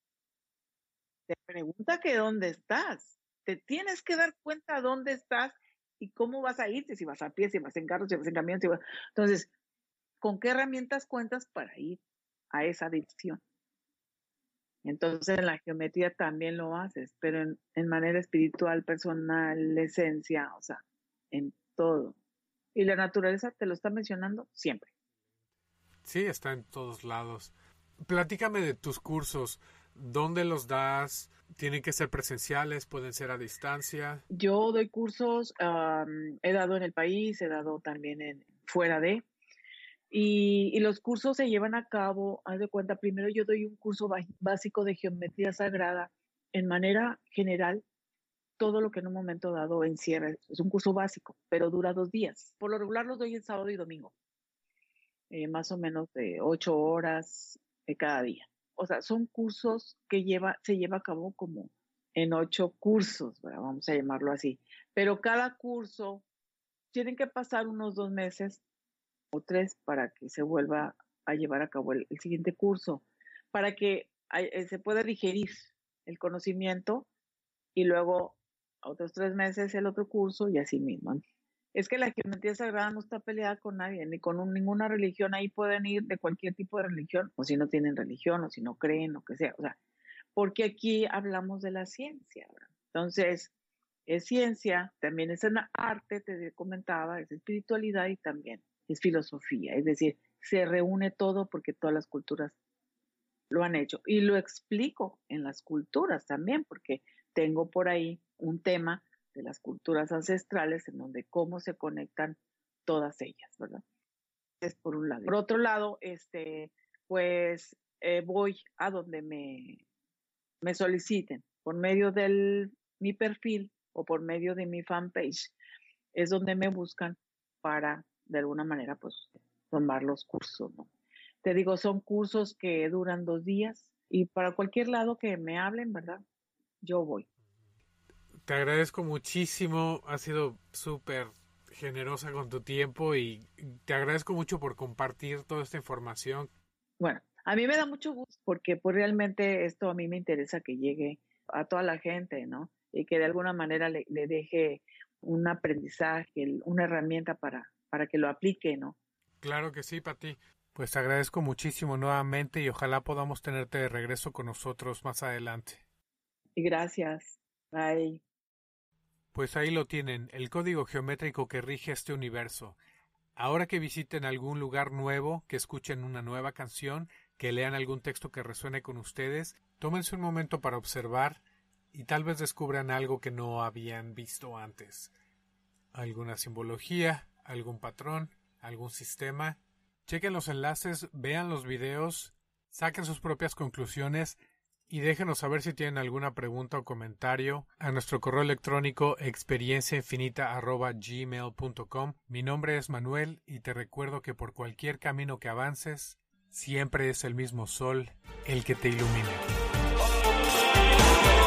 Te pregunta que dónde estás. Te tienes que dar cuenta dónde estás y cómo vas a irte, si vas a pie, si vas en carro, si vas en camión, Entonces, ¿con qué herramientas cuentas para ir a esa dirección? Entonces, en la geometría también lo haces, pero en manera espiritual, personal, esencia, o sea, en todo. Y la naturaleza te lo está mencionando siempre. Sí, está en todos lados. Platícame de tus cursos. ¿Dónde los das? ¿Tienen que ser presenciales? ¿Pueden ser a distancia? Yo doy cursos, he dado en el país, he dado también fuera de. Y los cursos se llevan a cabo, haz de cuenta, primero yo doy un curso básico de geometría sagrada en manera general, todo lo que en un momento dado encierra. Es un curso básico, pero dura 2 días. Por lo regular los doy en sábado y domingo, más o menos de 8 horas cada día. O sea, son cursos que se lleva a cabo como en 8 cursos, ¿verdad? Vamos a llamarlo así. Pero cada curso tienen que pasar unos 2 meses o 3 para que se vuelva a llevar a cabo el siguiente curso, para que se pueda digerir el conocimiento y luego a otros 3 meses el otro curso y así mismo. Es que la geometría sagrada no está peleada con nadie, ni con ninguna religión. Ahí pueden ir de cualquier tipo de religión, o si no tienen religión, o si no creen, o que sea. O sea, porque aquí hablamos de la ciencia, ¿verdad? Entonces, es ciencia, también es una arte, te comentaba, es espiritualidad y también es filosofía. Es decir, se reúne todo porque todas las culturas lo han hecho. Y lo explico en las culturas también, porque tengo por ahí un tema de las culturas ancestrales en donde cómo se conectan todas ellas, ¿verdad? Es por un lado. Por otro lado, pues voy a donde me soliciten por medio de mi perfil o por medio de mi fanpage, es donde me buscan para, de alguna manera, pues, tomar los cursos, ¿no? Te digo, son cursos que duran 2 días y para cualquier lado que me hablen, ¿verdad? Yo voy. Te agradezco muchísimo, has sido súper generosa con tu tiempo y te agradezco mucho por compartir toda esta información. Bueno, a mí me da mucho gusto porque pues realmente esto a mí me interesa que llegue a toda la gente, ¿no? Y que de alguna manera le deje un aprendizaje, una herramienta para que lo aplique, ¿no? Claro que sí, Pati. Pues te agradezco muchísimo nuevamente y ojalá podamos tenerte de regreso con nosotros más adelante. Y gracias. Bye. Pues ahí lo tienen, el código geométrico que rige este universo. Ahora que visiten algún lugar nuevo, que escuchen una nueva canción, que lean algún texto que resuene con ustedes, tómense un momento para observar y tal vez descubran algo que no habían visto antes. Alguna simbología, algún patrón, algún sistema. Chequen los enlaces, vean los videos, saquen sus propias conclusiones y déjenos saber si tienen alguna pregunta o comentario a nuestro correo electrónico experienciainfinita@gmail.com. Mi nombre es Manuel y te recuerdo que por cualquier camino que avances, siempre es el mismo sol el que te ilumina.